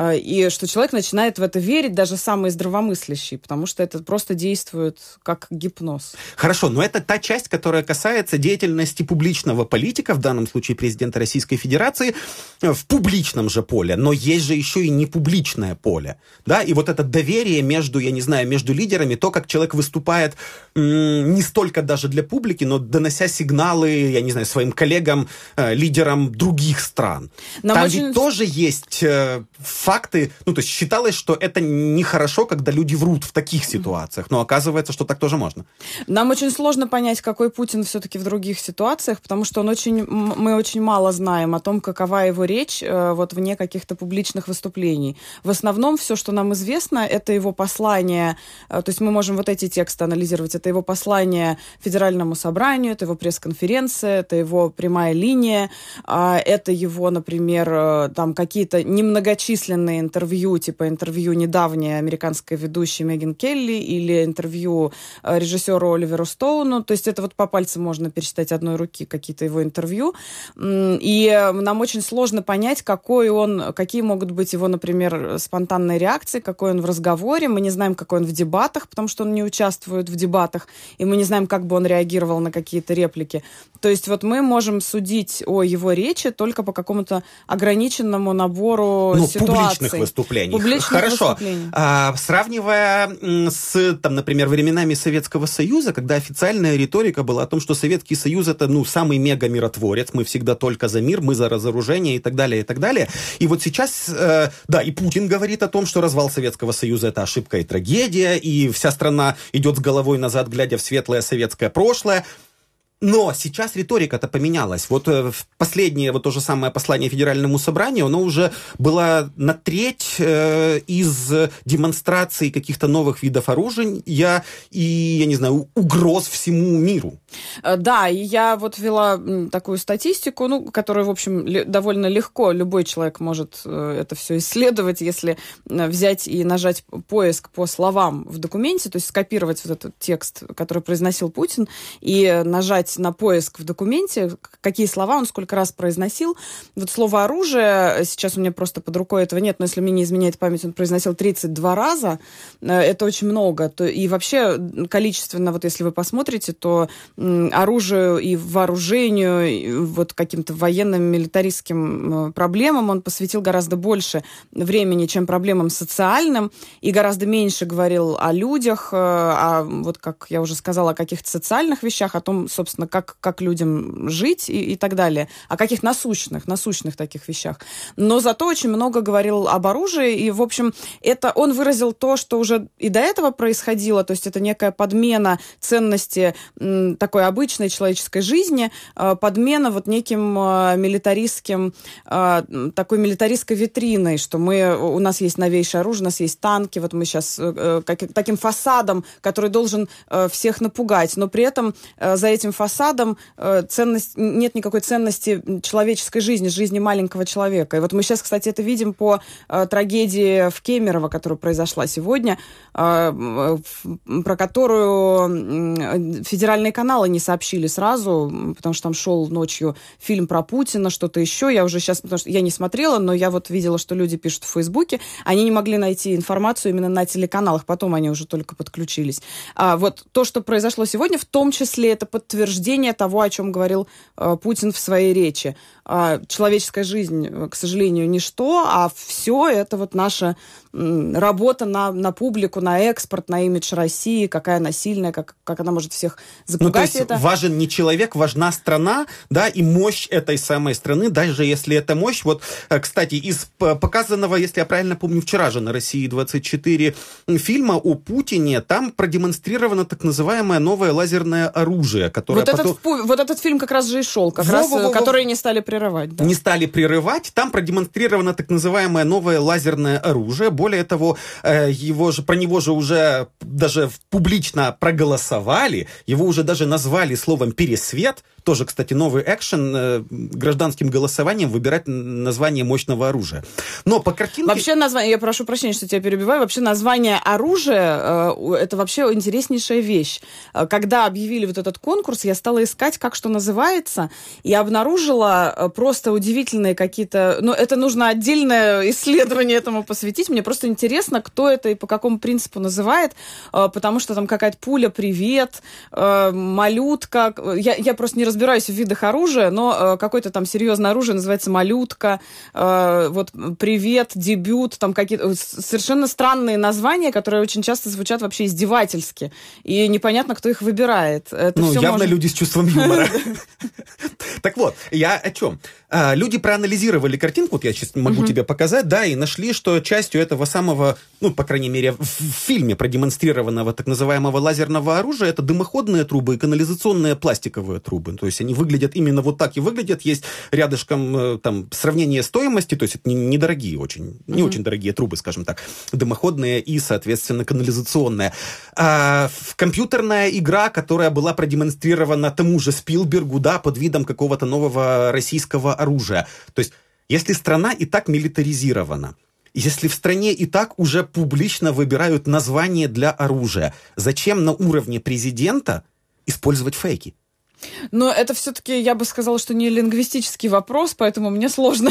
И что человек начинает в это верить, даже самый здравомыслящий, потому что это просто действует как гипноз. Хорошо, но это та часть, которая касается деятельности публичного политика, в данном случае президента Российской Федерации, в публичном же поле. Но есть же еще и непубличное поле. Да? И вот это доверие между лидерами, то, как человек выступает не столько даже для публики, но донося сигналы, своим коллегам, лидерам других стран. Там ведь тоже есть факты, то есть считалось, что это нехорошо, когда люди врут в таких ситуациях, но оказывается, что так тоже можно. Нам очень сложно понять, какой Путин все-таки в других ситуациях, потому что мы очень мало знаем о том, какова его речь вот вне каких-то публичных выступлений. В основном все, что нам известно, это его послание, то есть мы можем вот эти тексты анализировать, это его послание Федеральному собранию, это его пресс-конференция, это его прямая линия, это его, например, там какие-то немногочисленные интервью, типа интервью недавней американской ведущей Меган Келли или интервью режиссеру Оливеру Стоуну. То есть это вот по пальцам можно пересчитать одной руки какие-то его интервью. И нам очень сложно понять, какие могут быть его, например, спонтанные реакции, какой он в разговоре. Мы не знаем, какой он в дебатах, потому что он не участвует в дебатах, и мы не знаем, как бы он реагировал на какие-то реплики. То есть вот мы можем судить о его речи только по какому-то ограниченному набору ситуаций. Публичных выступлений. Хорошо. Сравнивая с, например, временами Советского Союза, когда официальная риторика была о том, что Советский Союз это, самый мега-миротворец, мы всегда только за мир, мы за разоружение и так далее, и так далее. И вот сейчас, и Путин говорит о том, что развал Советского Союза это ошибка и трагедия, и вся страна идет с головой назад, глядя в светлое советское прошлое. Но сейчас риторика-то поменялась. Вот последнее, то же самое послание Федеральному собранию, оно уже было на треть из демонстраций каких-то новых видов оружия и, угроз всему миру. Да, и я вот вела такую статистику, которую, в общем, довольно легко любой человек может это все исследовать, если взять и нажать поиск по словам в документе, то есть скопировать вот этот текст, который произносил Путин, и нажать на поиск в документе, какие слова он сколько раз произносил. Вот слово «оружие», сейчас у меня просто под рукой этого нет, но если мне не изменяет память, он произносил 32 раза. Это очень много. И вообще количественно, вот если вы посмотрите, то оружию и вооружению, и вот каким-то военным, милитаристским проблемам он посвятил гораздо больше времени, чем проблемам социальным, и гораздо меньше говорил о людях, вот как я уже сказала, о каких-то социальных вещах, о том, собственно, собственно, как людям жить и так далее. О каких насущных таких вещах. Но зато очень много говорил об оружии, и, в общем, он выразил то, что уже и до этого происходило, то есть это некая подмена ценности такой обычной человеческой жизни, подмена вот неким милитаристским, такой милитаристской витриной, что у нас есть новейшее оружие, у нас есть танки, вот мы сейчас таким фасадом, который должен всех напугать, но при этом за этим фасадом нет никакой ценности человеческой жизни маленького человека. И вот мы сейчас, кстати, это видим по трагедии в Кемерово, которая произошла сегодня, про которую федеральные каналы не сообщили сразу, потому что там шел ночью фильм про Путина, что-то еще. Я уже сейчас, потому что я не смотрела, но я вот видела, что люди пишут в Фейсбуке. Они не могли найти информацию именно на телеканалах, потом они уже только подключились. Вот то, что произошло сегодня, в том числе это подтверждение того, о чем говорил Путин в своей речи. Человеческая жизнь, к сожалению, ничто, а все это вот наша работа на публику, на экспорт, на имидж России, какая она сильная, как она может всех запугать. То есть важен не человек, важна страна, да, и мощь этой самой страны, даже если это мощь. Вот, кстати, из показанного, если я правильно помню, вчера же на России-24 фильма о Путине, там продемонстрировано так называемое новое лазерное оружие, которое вот этот фильм как раз же и шел, который не стали прерывать. Да. Не стали прерывать. Там продемонстрировано так называемое новое лазерное оружие. Более того, про него же уже даже публично проголосовали, его уже даже назвали словом «пересвет». Тоже, кстати, новый экшен, гражданским голосованием выбирать название мощного оружия. Но по картинке... Вообще название, я прошу прощения, что тебя перебиваю, вообще название оружия, это вообще интереснейшая вещь. Когда объявили вот этот конкурс, я стала искать, как что называется, и обнаружила просто удивительные какие-то... это нужно отдельное исследование этому посвятить. Мне просто интересно, кто это и по какому принципу называет, потому что там какая-то пуля «Привет», «Малютка». Я просто не разбираюсь в видах оружия, но какое-то там серьезное оружие называется «Малютка», вот «Привет», «Дебют», там какие-то совершенно странные названия, которые очень часто звучат вообще издевательски. И непонятно, кто их выбирает. Явно люди с чувством юмора. Так вот, я о чем? Люди проанализировали картинку, вот я сейчас могу тебе показать, да, и нашли, что частью этого самого, по крайней мере, в фильме продемонстрированного так называемого лазерного оружия, это дымоходные трубы и канализационные пластиковые трубы. То есть они выглядят именно вот так и выглядят. Есть рядышком там сравнение стоимости, то есть это недорогие очень, не очень дорогие трубы, скажем так, дымоходные и, соответственно, канализационные. Компьютерная игра, которая была продемонстрирована тому же Спилбергу, да, под видом какого-то нового российского оружия. То есть если страна и так милитаризирована, если в стране и так уже публично выбирают название для оружия, зачем на уровне президента использовать фейки? Но это все-таки, я бы сказала, что не лингвистический вопрос, поэтому мне сложно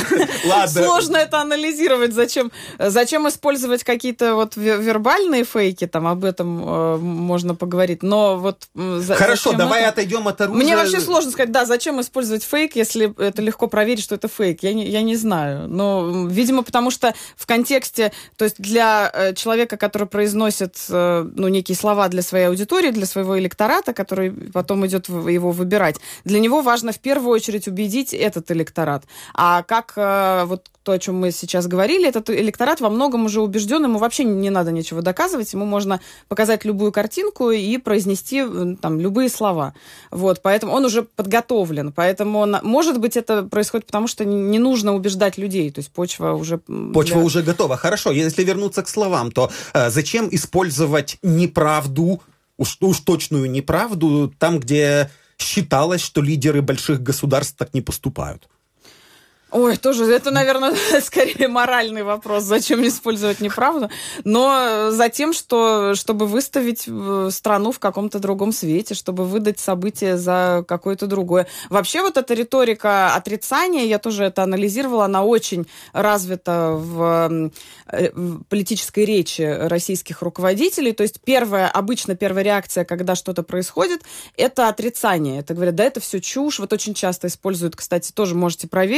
это анализировать. Зачем использовать какие-то вот вербальные фейки, там об этом можно поговорить. Но вот хорошо, давай отойдем от оружия. Мне вообще сложно сказать, да, зачем использовать фейк, если это легко проверить, что это фейк. Я не знаю. Но, видимо, потому что в контексте, то есть для человека, который произносит некие слова для своей аудитории, для своего электората, который потом идет его выбирать. Для него важно в первую очередь убедить этот электорат. А как вот то, о чем мы сейчас говорили, этот электорат во многом уже убежден, ему вообще не надо ничего доказывать, ему можно показать любую картинку и произнести там любые слова. Вот, поэтому он уже подготовлен. Поэтому, может быть, это происходит потому, что не нужно убеждать людей. То есть почва уже... Почва уже готова. Хорошо, если вернуться к словам, то зачем использовать неправду, уж точную неправду, там, где считалось, что лидеры больших государств так не поступают? Ой, тоже, это, наверное, скорее моральный вопрос, зачем использовать неправду, но затем, чтобы выставить страну в каком-то другом свете, чтобы выдать события за какое-то другое. Вообще вот эта риторика отрицания, я тоже это анализировала, она очень развита в политической речи российских руководителей, то есть обычно первая реакция, когда что-то происходит, это отрицание. Это говорят, да, это все чушь, вот очень часто используют, кстати, тоже можете проверить,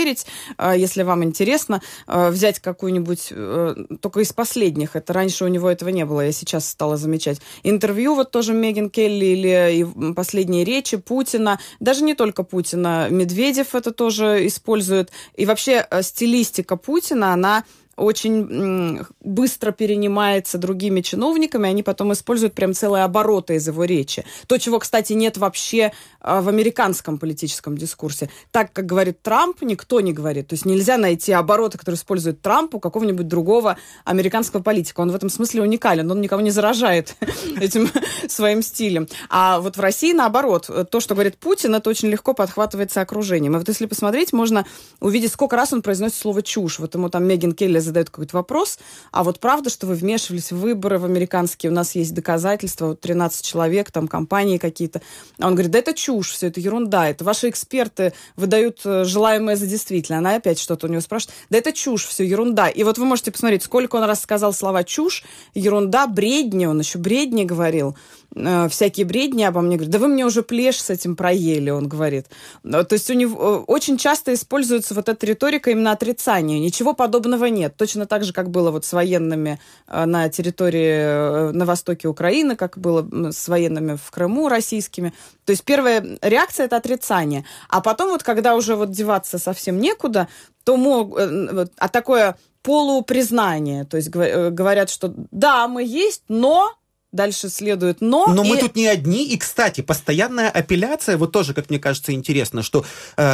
если вам интересно, взять какую-нибудь, только из последних, это раньше у него этого не было, я сейчас стала замечать. Интервью вот тоже Меган Келли или последние речи Путина, даже не только Путина, Медведев это тоже использует. И вообще стилистика Путина, она очень быстро перенимается другими чиновниками, они потом используют прям целые обороты из его речи. То, чего, кстати, нет вообще в американском политическом дискурсе. Так, как говорит Трамп, никто не говорит. То есть нельзя найти обороты, которые использует Трамп у какого-нибудь другого американского политика. Он в этом смысле уникален, он никого не заражает этим своим стилем. А вот в России, наоборот, то, что говорит Путин, это очень легко подхватывается окружением. И вот если посмотреть, можно увидеть, сколько раз он произносит слово «чушь». Вот ему там Меган Келли задает какой-то вопрос, а вот правда, что вы вмешивались в выборы в американские, у нас есть доказательства, вот 13 человек, там компании какие-то. А он говорит, да это чушь, все это ерунда, это ваши эксперты выдают желаемое за действительное. Она опять что-то у него спрашивает, да это чушь, все ерунда. И вот вы можете посмотреть, сколько он раз сказал слова чушь, ерунда, бредни, он еще бредни говорил, всякие бредни обо мне, говорит, да вы мне уже плешь с этим проели, он говорит. То есть у него очень часто используется вот эта риторика именно отрицания, ничего подобного нет. Точно так же, как было вот с военными на территории на востоке Украины, как было с военными в Крыму российскими. То есть первая реакция – это отрицание. А потом вот, когда уже вот деваться совсем некуда, то такое полупризнание. То есть говорят, что да, мы есть, но... Дальше следует «но». Но мы тут не одни. И, кстати, постоянная апелляция, вот тоже, как мне кажется, интересно, что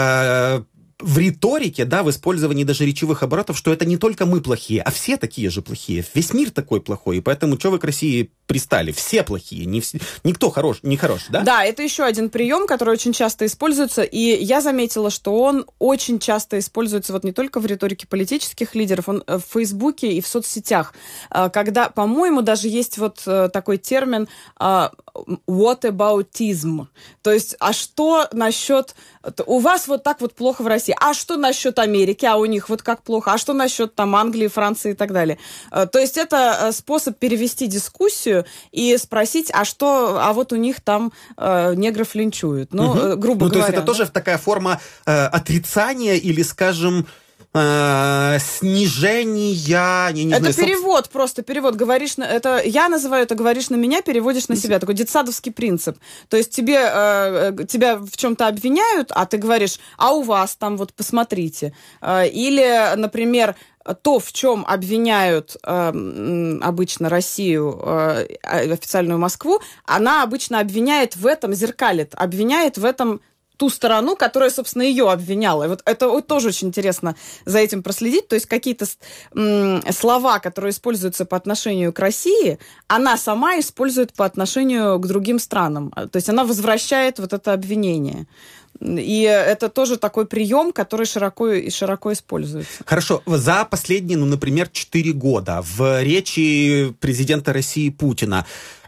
в риторике, да, в использовании даже речевых оборотов, что это не только мы плохие, а все такие же плохие. Весь мир такой плохой. И поэтому что вы к России пристали? Все плохие. Никто не хорош, да? Да, это еще один прием, который очень часто используется. И я заметила, что он очень часто используется вот не только в риторике политических лидеров, он в Фейсбуке и в соцсетях. Когда, по-моему, даже есть вот такой термин whataboutism. То есть, а что насчет... У вас вот так вот плохо в России. А что насчет Америки? А у них вот как плохо? А что насчет там Англии, Франции и так далее? То есть это способ перевести дискуссию и спросить, а вот у них там негров линчуют. Ну, грубо говоря. То есть это тоже такая форма отрицания или, скажем, снижения, я не это знаю... перевод, просто перевод. Говоришь это я называю это говоришь на меня, переводишь на себя. Такой детсадовский принцип. То есть тебя в чем-то обвиняют, а ты говоришь, а у вас там вот посмотрите. Или, например, то, в чем обвиняют обычно Россию, официальную Москву, она обычно обвиняет в этом, зеркалит, обвиняет в этом ту сторону, которая, собственно, ее обвиняла. И вот это тоже очень интересно за этим проследить. То есть какие-то слова, которые используются по отношению к России, она сама использует по отношению к другим странам. То есть она возвращает вот это обвинение. И это тоже такой прием, который широко используется. Хорошо. За последние, например, 4 года в речи президента России Путина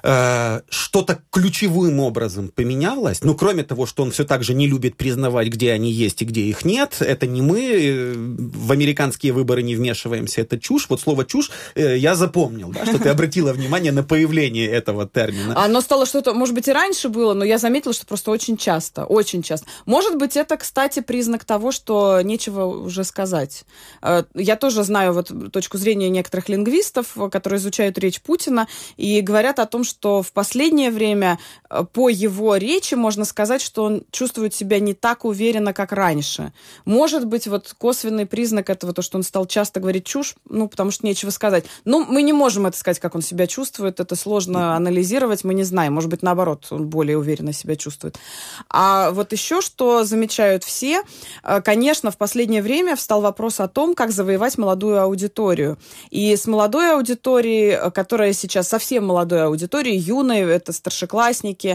что-то ключевым образом поменялось? Ну, кроме того, что он все так же не любит признавать, где они есть и где их нет. Это не мы. В американские выборы не вмешиваемся. Это чушь. Вот слово «чушь» я запомнил, да, что ты обратила внимание на появление этого термина. Оно стало что-то, может быть, и раньше было, но я заметила, что просто очень часто. Очень часто. Может быть, это, кстати, признак того, что нечего уже сказать. Я тоже знаю вот точку зрения некоторых лингвистов, которые изучают речь Путина, и говорят о том, что в последнее время по его речи можно сказать, что он чувствует себя не так уверенно, как раньше. Может быть, вот косвенный признак этого, то, что он стал часто говорить чушь, потому что нечего сказать. Мы не можем это сказать, как он себя чувствует, это сложно анализировать, мы не знаем. Может быть, наоборот, он более уверенно себя чувствует. А вот еще что замечают все, конечно, в последнее время встал вопрос о том, как завоевать молодую аудиторию. И с молодой аудиторией, которая сейчас совсем молодой аудиторией, юной, это старшеклассники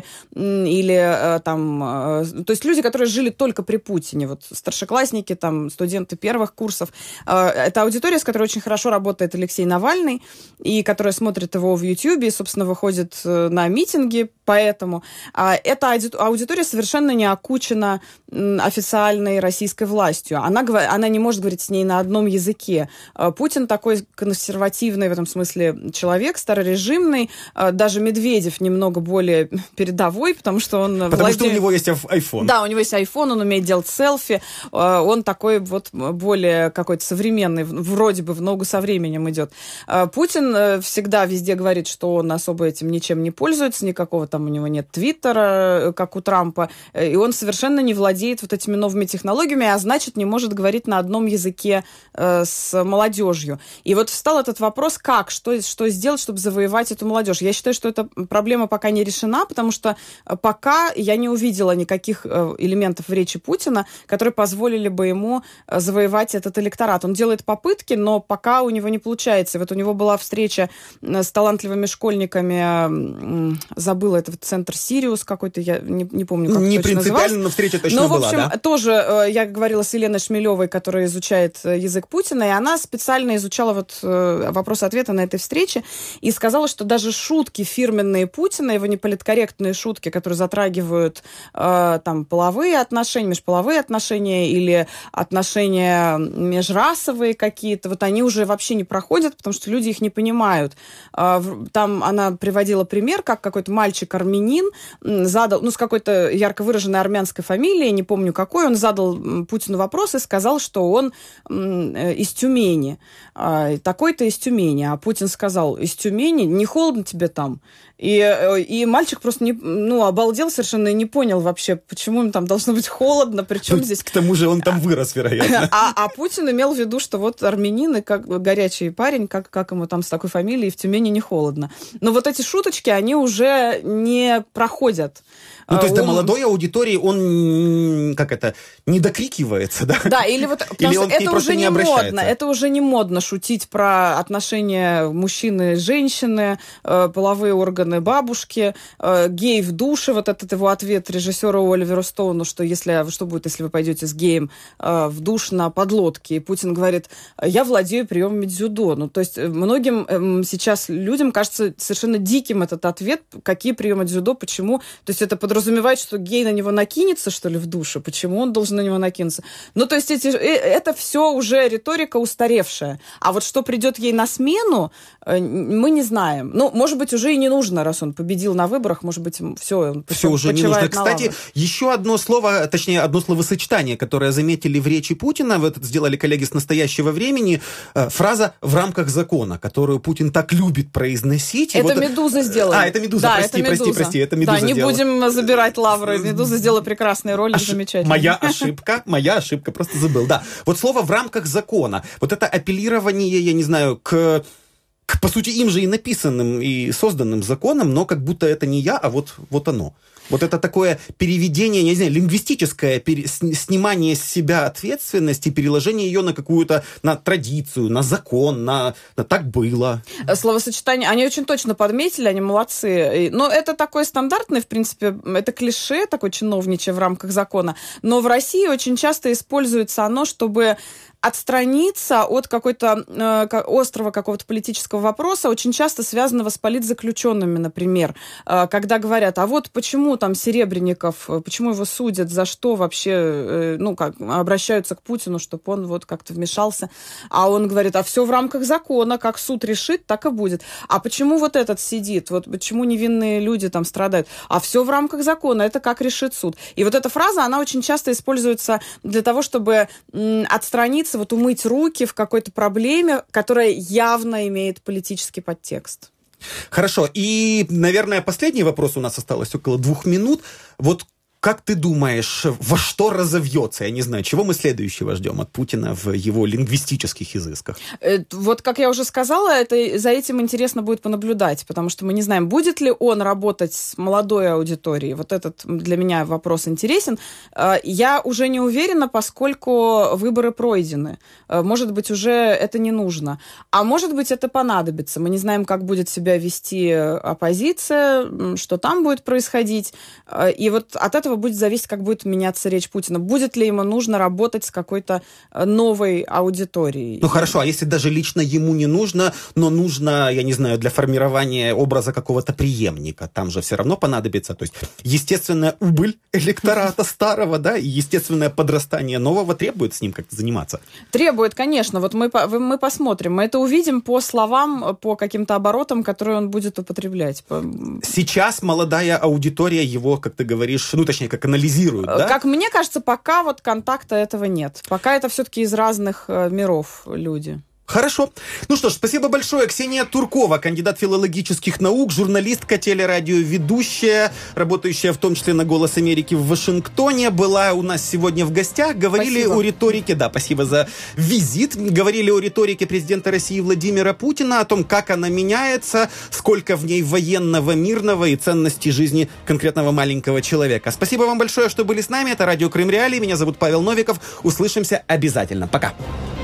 или там... То есть люди, которые жили только при Путине. Вот старшеклассники, там, студенты первых курсов. Это аудитория, с которой очень хорошо работает Алексей Навальный, и которая смотрит его в Ютьюбе, и, собственно, выходит на митинги, поэтому. Эта аудитория совершенно не окучена официальной российской властью. Она не может говорить с ней на одном языке. Путин такой консервативный в этом смысле человек, старорежимный, даже даже Медведев немного более передовой, потому что он Потому что у него есть iPhone. Да, у него есть iPhone, он умеет делать селфи, он такой вот более какой-то современный, вроде бы в ногу со временем идет. Путин всегда везде говорит, что он особо этим ничем не пользуется, никакого там у него нет Твиттера, как у Трампа, и он совершенно не владеет вот этими новыми технологиями, а значит, не может говорить на одном языке с молодежью. И вот встал этот вопрос, что сделать, чтобы завоевать эту молодежь. Я считаю, что эта проблема пока не решена, потому что пока я не увидела никаких элементов в речи Путина, которые позволили бы ему завоевать этот электорат. Он делает попытки, но пока у него не получается. И вот у него была встреча с талантливыми школьниками, забыла, это центр «Сириус» какой-то, я не помню, как не точно назывался. Не принципиально, но встреча точно была, в общем, да? тоже я говорила с Еленой Шмелевой, которая изучает язык Путина, и она специально изучала вот вопрос-ответы на этой встрече и сказала, что даже шутки фирменные Путина, его неполиткорректные шутки, которые затрагивают там половые отношения, межполовые отношения или отношения межрасовые какие-то, вот они уже вообще не проходят, потому что люди их не понимают. Там она приводила пример, как какой-то мальчик-армянин задал, с какой-то ярко выраженной армянской фамилией, не помню какой, он задал Путину вопрос и сказал, что он из Тюмени, такой-то из Тюмени, а Путин сказал: из Тюмени, не холодно тебе там? И мальчик просто обалдел совершенно и не понял вообще, почему им там должно быть холодно, причем здесь... К тому же он там вырос, вероятно. А Путин имел в виду, что вот армянин, как горячий парень, как ему там с такой фамилией, в Тюмени не холодно. Но вот эти шуточки, они уже не проходят. То есть до молодой аудитории он, не докрикивается, да? Да, или вот... Или он это уже не обращается. модно. Это уже не модно шутить про отношения мужчины и женщины, половые органы бабушки, гей в душе. Вот этот его ответ режиссера Оливера Стоуна, что будет, если вы пойдете с геем в душ на подлодке. И Путин говорит: я владею приемами дзюдо. То есть многим сейчас людям кажется совершенно диким этот ответ. Какие приемы дзюдо, почему? То есть это подразумевает, что гей на него накинется, что ли, в душе? Почему он должен на него накинуться? То есть это все уже риторика устаревшая. А вот что придет ей на смену, мы не знаем. Может быть, уже и не нужно, раз он победил на выборах, может быть, все уже не нужно. Кстати, еще одно слово, точнее, одно словосочетание, которое заметили в речи Путина, сделали коллеги с настоящего времени, фраза «в рамках закона», которую Путин так любит произносить. Это «Медуза» сделала. Это «Медуза», да, прости, это «Медуза» Да, не будем забирать лавры. «Медуза» сделала прекрасные роли, замечательно. Моя ошибка, просто забыл. Да, вот слово «в рамках закона», вот это апеллирование, я не знаю, к по сути, им же и написанным, и созданным законом, но как будто это не я, а вот оно. Вот это такое переведение, я не знаю, лингвистическое снимание с себя ответственности, переложение ее на какую-то, на традицию, на закон, на так было. Словосочетание, они очень точно подметили, они молодцы. Но это такое стандартное, в принципе, это клише, такое чиновничье в рамках закона. Но в России очень часто используется оно, чтобы отстраниться от какой-то острого какого-то политического вопроса, очень часто связанного с политзаключенными, например. Когда говорят: а вот почему там Серебренников, почему его судят, за что вообще, обращаются к Путину, чтобы он вот как-то вмешался. А он говорит: а все в рамках закона, как суд решит, так и будет. А почему вот этот сидит, вот почему невинные люди там страдают? А все в рамках закона, это как решит суд. И вот эта фраза, она очень часто используется для того, чтобы отстраниться, умыть руки в какой-то проблеме, которая явно имеет политический подтекст. Хорошо. И, наверное, последний вопрос, у нас осталось около 2 минут. Вот как ты думаешь, во что разовьется? Я не знаю, чего мы следующего ждем от Путина в его лингвистических изысках? Вот, как я уже сказала, за этим интересно будет понаблюдать, потому что мы не знаем, будет ли он работать с молодой аудиторией. Вот этот для меня вопрос интересен. Я уже не уверена, поскольку выборы пройдены. Может быть, уже это не нужно. А может быть, это понадобится. Мы не знаем, как будет себя вести оппозиция, что там будет происходить. И вот от этого этого будет зависеть, как будет меняться речь Путина. Будет ли ему нужно работать с какой-то новой аудиторией. Ну хорошо, а если даже лично ему не нужно, но нужно, я не знаю, для формирования образа какого-то преемника, там же все равно понадобится, то есть естественная убыль электората старого, да, и естественное подрастание нового требует с ним как-то заниматься. Требует, конечно. Вот мы посмотрим. Мы это увидим по словам, по каким-то оборотам, которые он будет употреблять. Сейчас молодая аудитория его, как ты говоришь, ну, точнее, как анализирует, да? Как мне кажется, пока вот контакта этого нет. Пока это все-таки из разных миров люди. Хорошо. Ну что ж, спасибо большое. Ксения Туркова, кандидат филологических наук, журналистка, телерадиоведущая, работающая в том числе на «Голос Америки» в Вашингтоне, была у нас сегодня в гостях. Говорили о риторике, да, спасибо за визит. Говорили о риторике президента России Владимира Путина, о том, как она меняется, сколько в ней военного, мирного и ценностей жизни конкретного маленького человека. Спасибо вам большое, что были с нами. Это радио Крым Реалии. Меня зовут Павел Новиков. Услышимся обязательно. Пока.